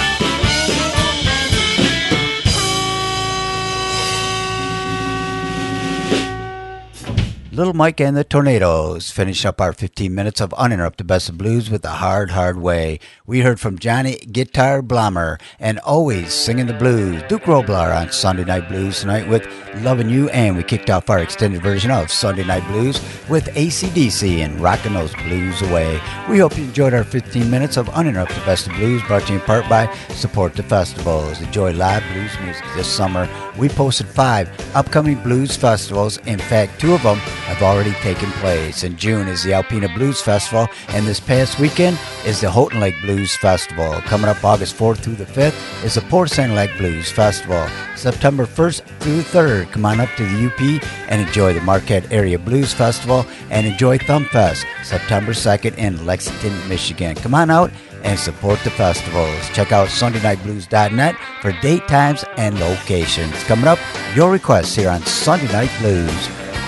Little Mike and the Tornadoes finish up our fifteen minutes of uninterrupted Best of Blues with the Hard, Hard Way. We heard from Johnny Guitar Blommer and Always Singing the Blues, Duke Roblar on Sunday Night Blues tonight with Lovin' You, and we kicked off our extended version of Sunday Night Blues with A C D C and Rockin' Those Blues Away. We hope you enjoyed our fifteen minutes of uninterrupted Best of Blues, brought to you in part by Support the Festivals. Enjoy live blues music this summer. We posted five upcoming blues festivals. In fact, two of them have already taken place. In June is the Alpena Blues Festival, and this past weekend is the Houghton Lake Blues Festival. Coming up August fourth through the fifth is the Port Saint Lake Blues Festival. September first through the third, come on up to the U P and enjoy the Marquette Area Blues Festival and enjoy Thumpfest September second in Lexington, Michigan. Come on out and support the festivals. Check out Sunday Night Blues dot net for date, times, and locations. Coming up, your requests here on Sunday Night Blues.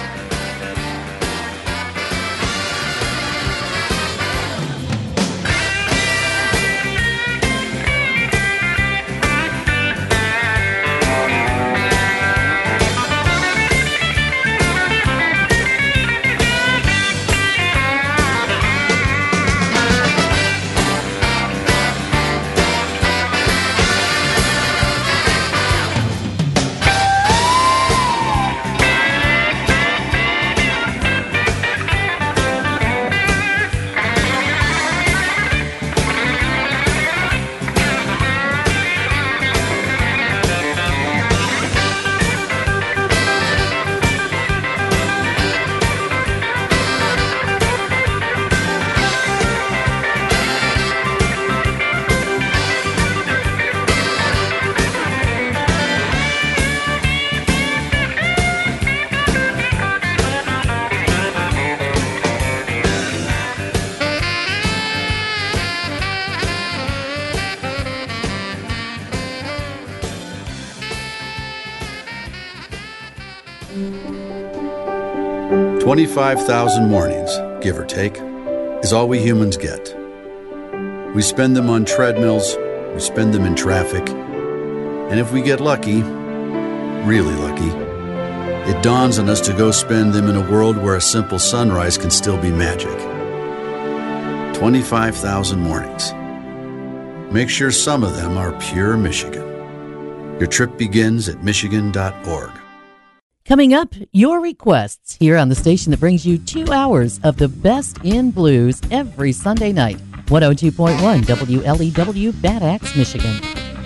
twenty-five thousand mornings, give or take, is all we humans get. We spend them on treadmills, we spend them in traffic, and if we get lucky, really lucky, it dawns on us to go spend them in a world where a simple sunrise can still be magic. twenty-five thousand mornings. Make sure some of them are pure Michigan. Your trip begins at michigan dot org. Coming up, your requests here on the station that brings you two hours of the best in blues every Sunday night. one oh two point one W L E W, Bad Axe, Michigan.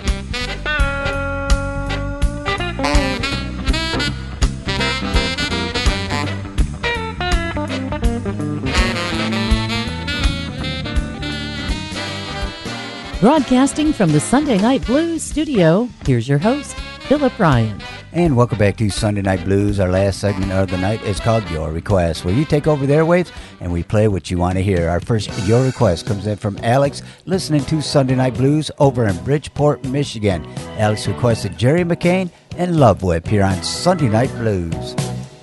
Broadcasting from the Sunday Night Blues studio, here's your host, Philip Ryan. And welcome back to Sunday Night Blues. Our last segment of the night is called Your Request, where you take over the airwaves and we play what you want to hear. Our first Your Request comes in from Alex, listening to Sunday Night Blues over in Bridgeport, Michigan. Alex requested Jerry McCain and Love Whip here on Sunday Night Blues.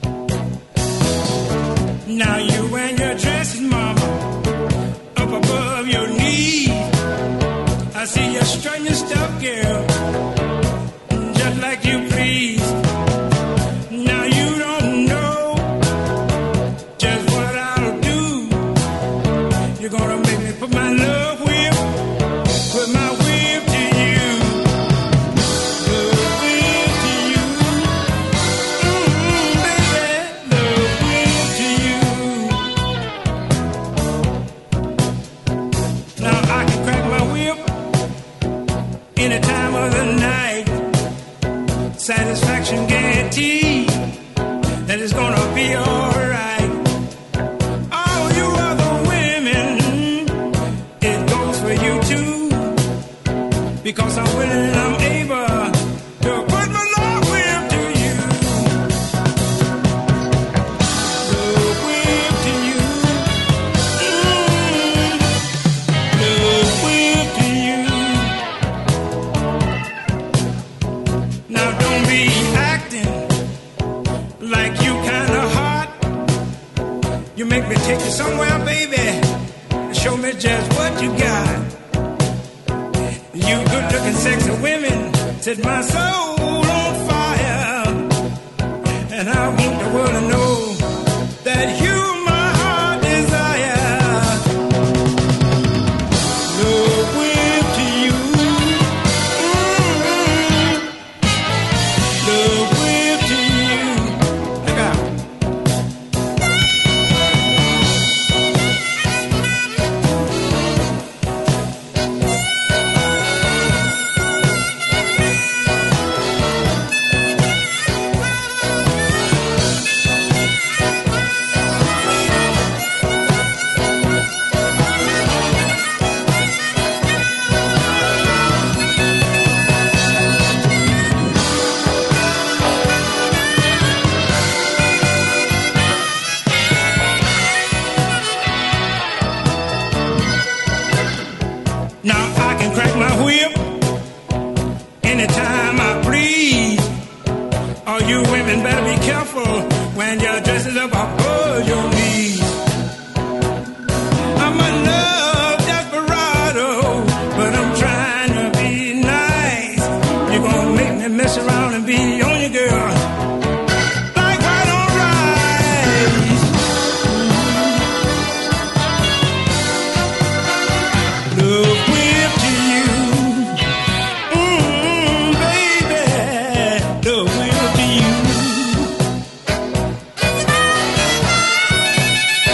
Now you and your dresses, mama, up above your knees. I see you strutting your stuff, girl, just like you please. Now you don't know just what I'll do. You're gonna make me put my love whip, put my whip to you, love whip to you, mm, baby, love whip to you. Now I can crack my whip like you kind of hot. You make me take you somewhere, baby. Show me just what you got. You good looking sexy women set my soul on fire. And I want the world to know that you my heart desire. Love will to you. Mm-hmm. Love will to you. Look out. Now I can crack my whip anytime I please. All you women better be careful when your dress is up above your knees. I'm a love desperado, but I'm trying to be nice. You're gonna make me mess around and be on your girl like white on rice. Love whip to you. Mm, baby, love whip to you.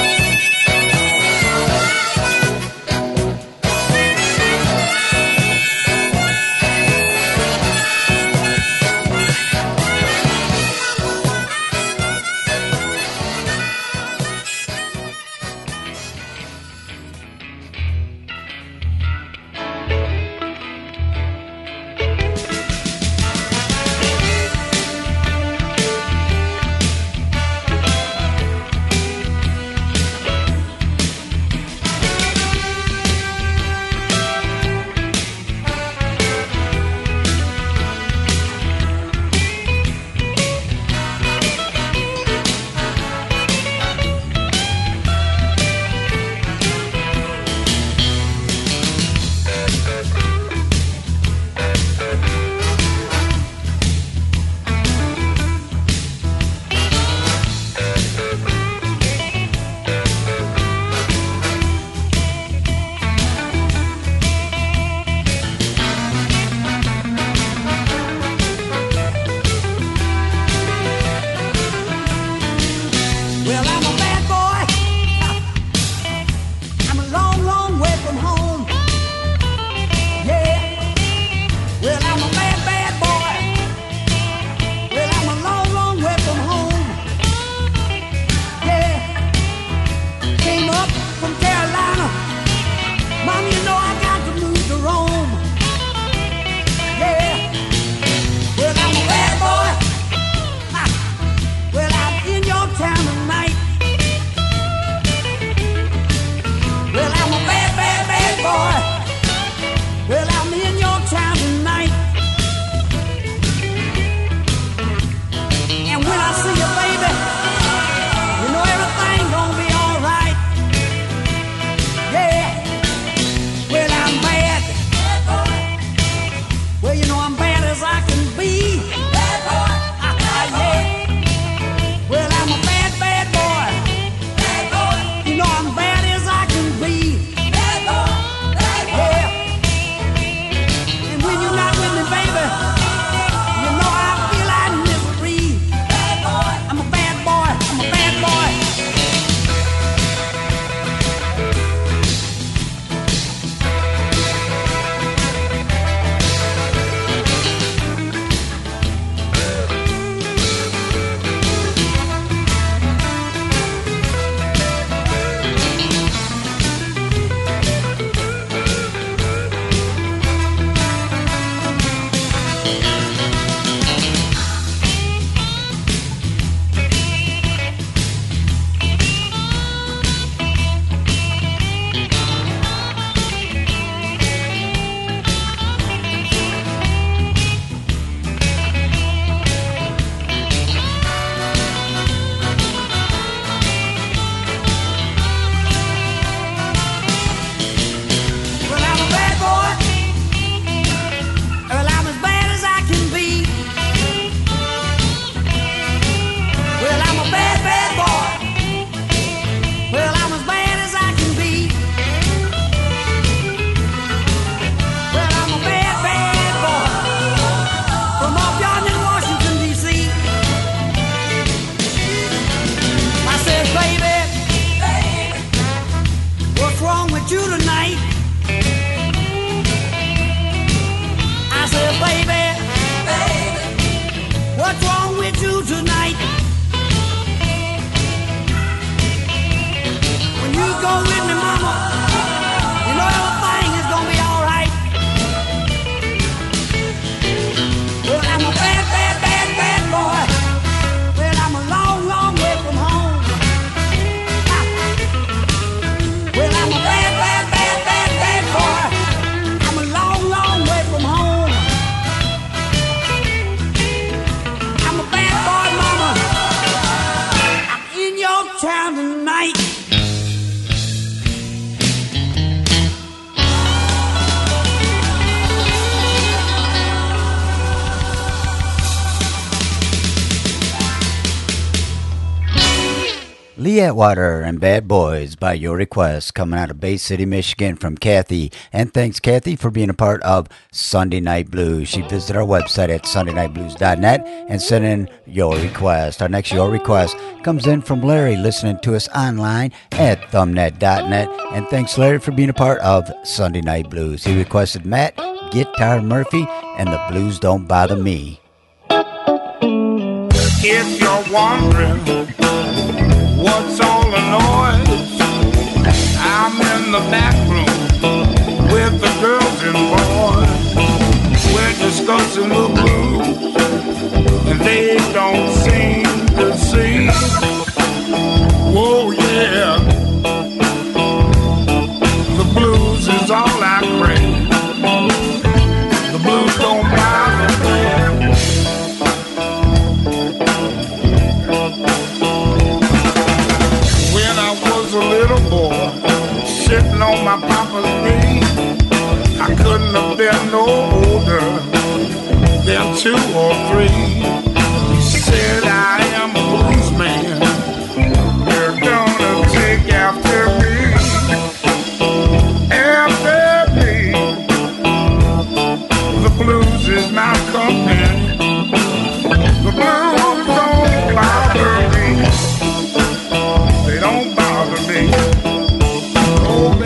Lee Atwater and Bad Boys by your request, coming out of Bay City, Michigan from Kathy. And thanks, Kathy, for being a part of Sunday Night Blues. She visited our website at sunday night blues dot net and sent in your request. Our next your request comes in from Larry, listening to us online at thumbnet dot net. And thanks, Larry, for being a part of Sunday Night Blues. He requested Matt, Guitar Murphy, and The Blues Don't Bother Me. If you're wondering what's all the noise, I'm in the back room with the girls and boys. We're discussing the blues, and they don't seem to see. Whoa, yeah, the blues is all I crave. The blues don't bother me. A little boy sitting on my papa's knee, I couldn't have been no older than two or three. He said, I am a blues man, you're gonna take after me, after me. The blues is my company, the blues don't bother me. They don't bother me. Oh, they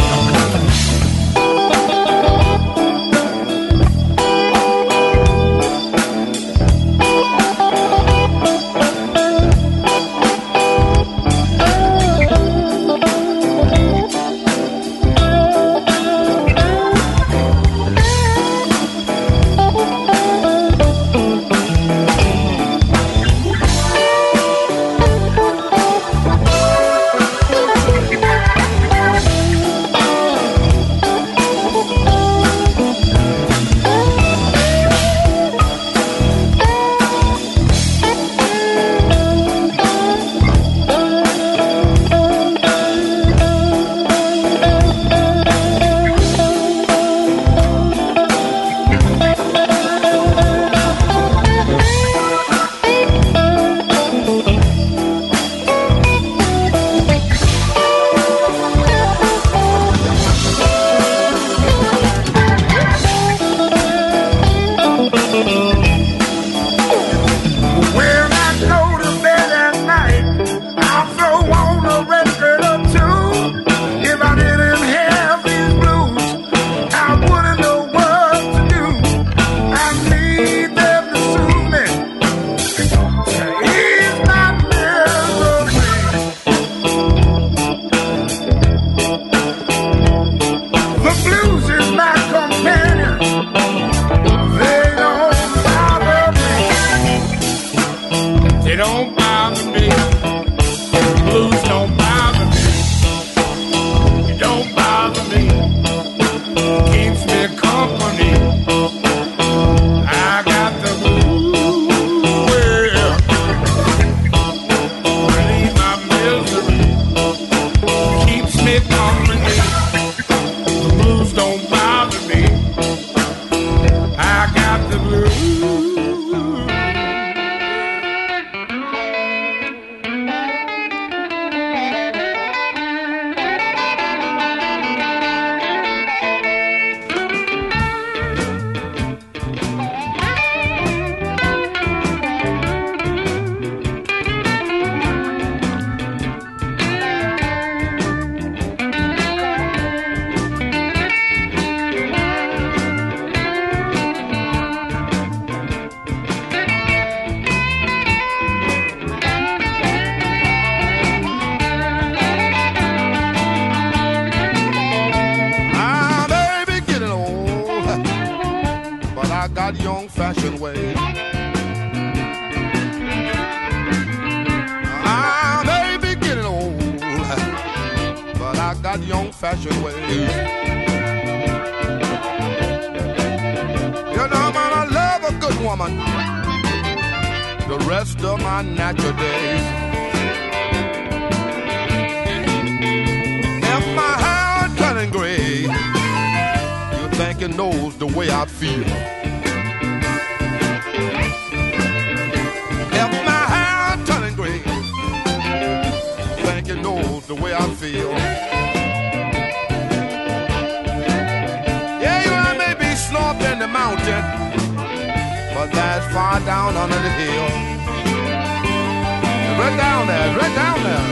but that's far down under the hill. Right down there, right down there.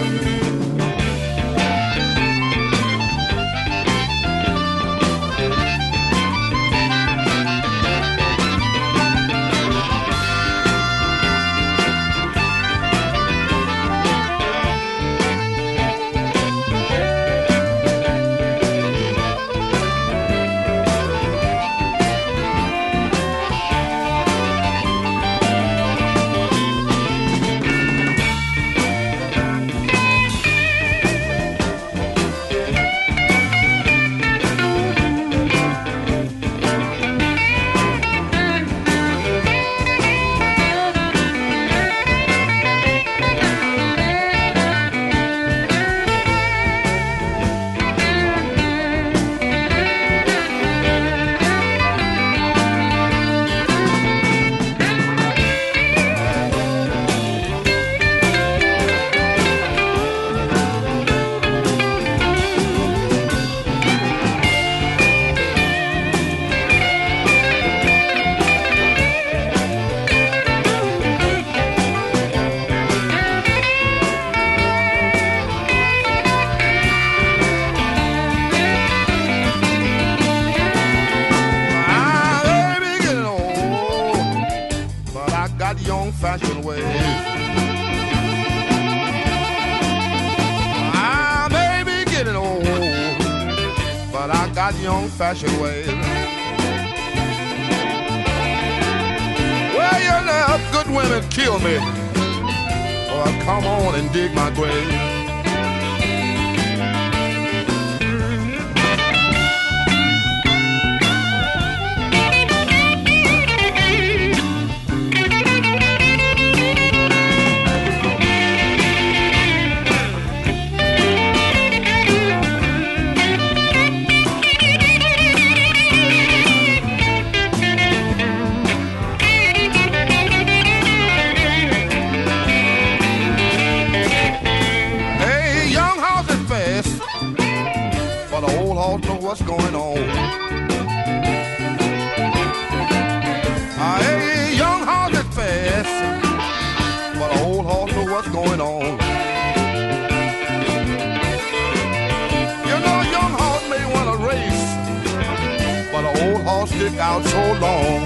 Old-fashioned ways. Well, you know, good women kill me, or come on and dig my grave. What's going on? Hey, young horse is fast, but the old horse know what's going on. You know, young horse may want to race, but the old horse stick out so long.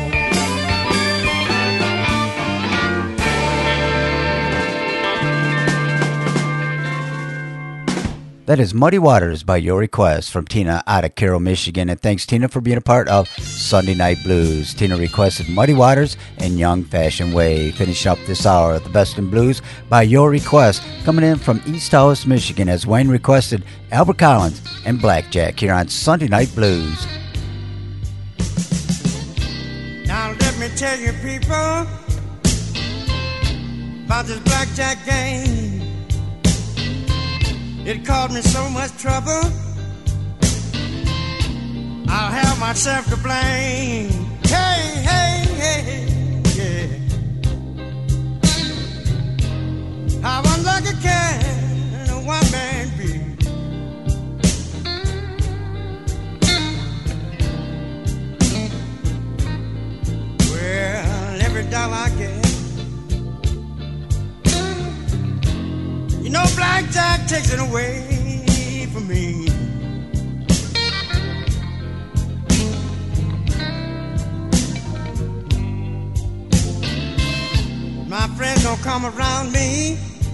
That is Muddy Waters by your request from Tina out of Carroll, Michigan. And thanks, Tina, for being a part of Sunday Night Blues. Tina requested Muddy Waters and Young Fashion Way. Finishing up this hour of the Best in Blues by your request. Coming in from East Taos, Michigan, as Wayne requested Albert Collins and Blackjack here on Sunday Night Blues. Now let me tell you, people, about this blackjack game. It caused me so much trouble. I'll have myself to blame. Hey, hey, hey, yeah. How unlucky can a one man be? Well, every dollar I get, you know, blackjack takes it away from me. My friends don't come around me,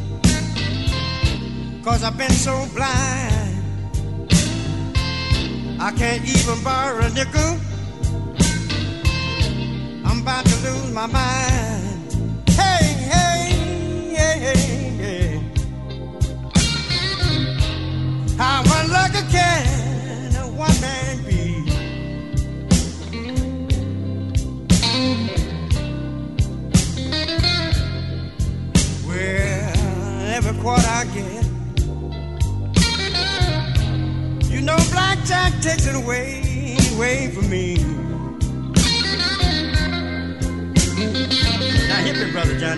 'cause I've been so blind. I can't even borrow a nickel. I'm about to lose my mind. Hey, hey, hey, hey. How unlucky can a one man be? Well, every quarter I get, you know, blackjack takes it away, away from me. Now hit me, Brother Johnny.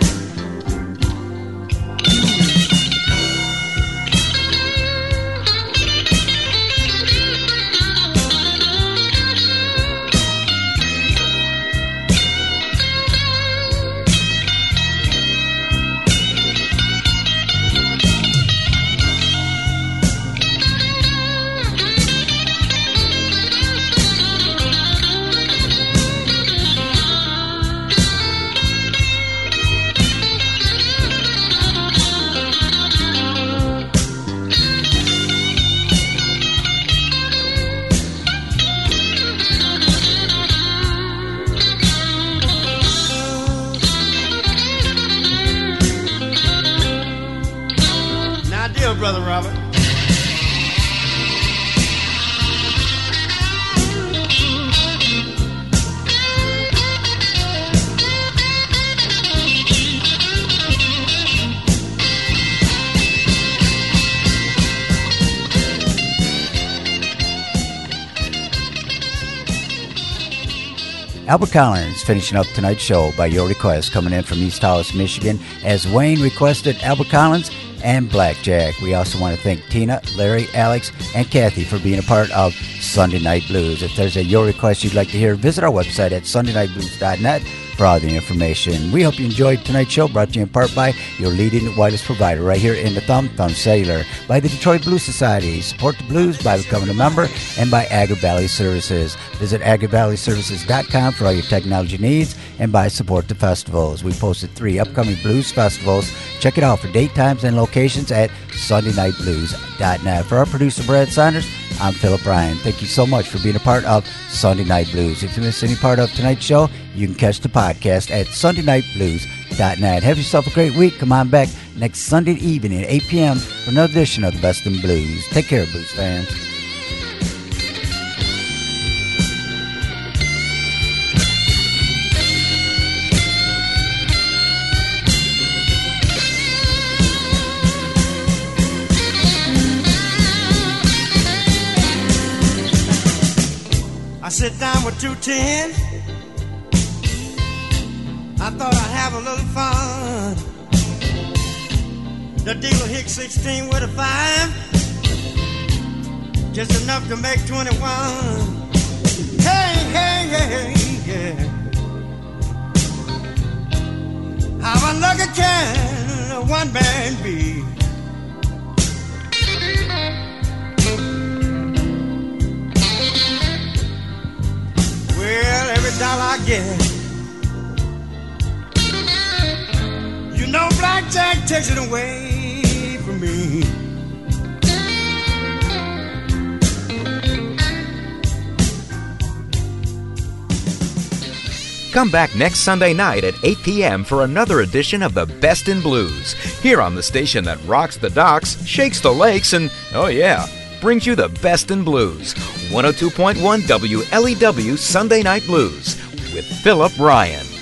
Brother Robert. Albert Collins finishing up tonight's show by your request, coming in from East Hollis, Michigan, as Wayne requested Albert Collins and Blackjack. We also want to thank Tina, Larry, Alex, and Kathy for being a part of Sunday Night Blues. If there's a your request you'd like to hear, visit our website at sunday night blues dot net for all the information. We hope you enjoyed tonight's show, brought to you in part by your leading wireless provider right here in the Thumb, Thumb Cellular, by the Detroit Blues Society. Support the blues by becoming a member, and by Agri Valley Services. Visit agri valley services dot com for all your technology needs, and by Support the Festivals. We posted three upcoming blues festivals. Check it out for date times and locations at sunday night blues dot net. For our producer, Brad Saunders, I'm Philip Ryan. Thank you so much for being a part of Sunday Night Blues. If you missed any part of tonight's show, you can catch the podcast at sunday night blues dot net. Have yourself a great week. Come on back next Sunday evening at eight p.m. for another edition of the Best in Blues. Take care, blues fans. I sit down with two ten. I thought I'd have a little fun. The dealer hit sixteen with a five, just enough to make twenty-one. Hey, hey, hey, yeah. How unlucky can a one man be? Well, every dollar I get, you know Blackjack takes it away from me. Come back next Sunday night at eight p.m. for another edition of the Best in Blues, here on the station that rocks the docks, shakes the lakes, and, oh yeah, brings you the best in blues. one oh two point one W L E W Sunday Night Blues with Philip Ryan.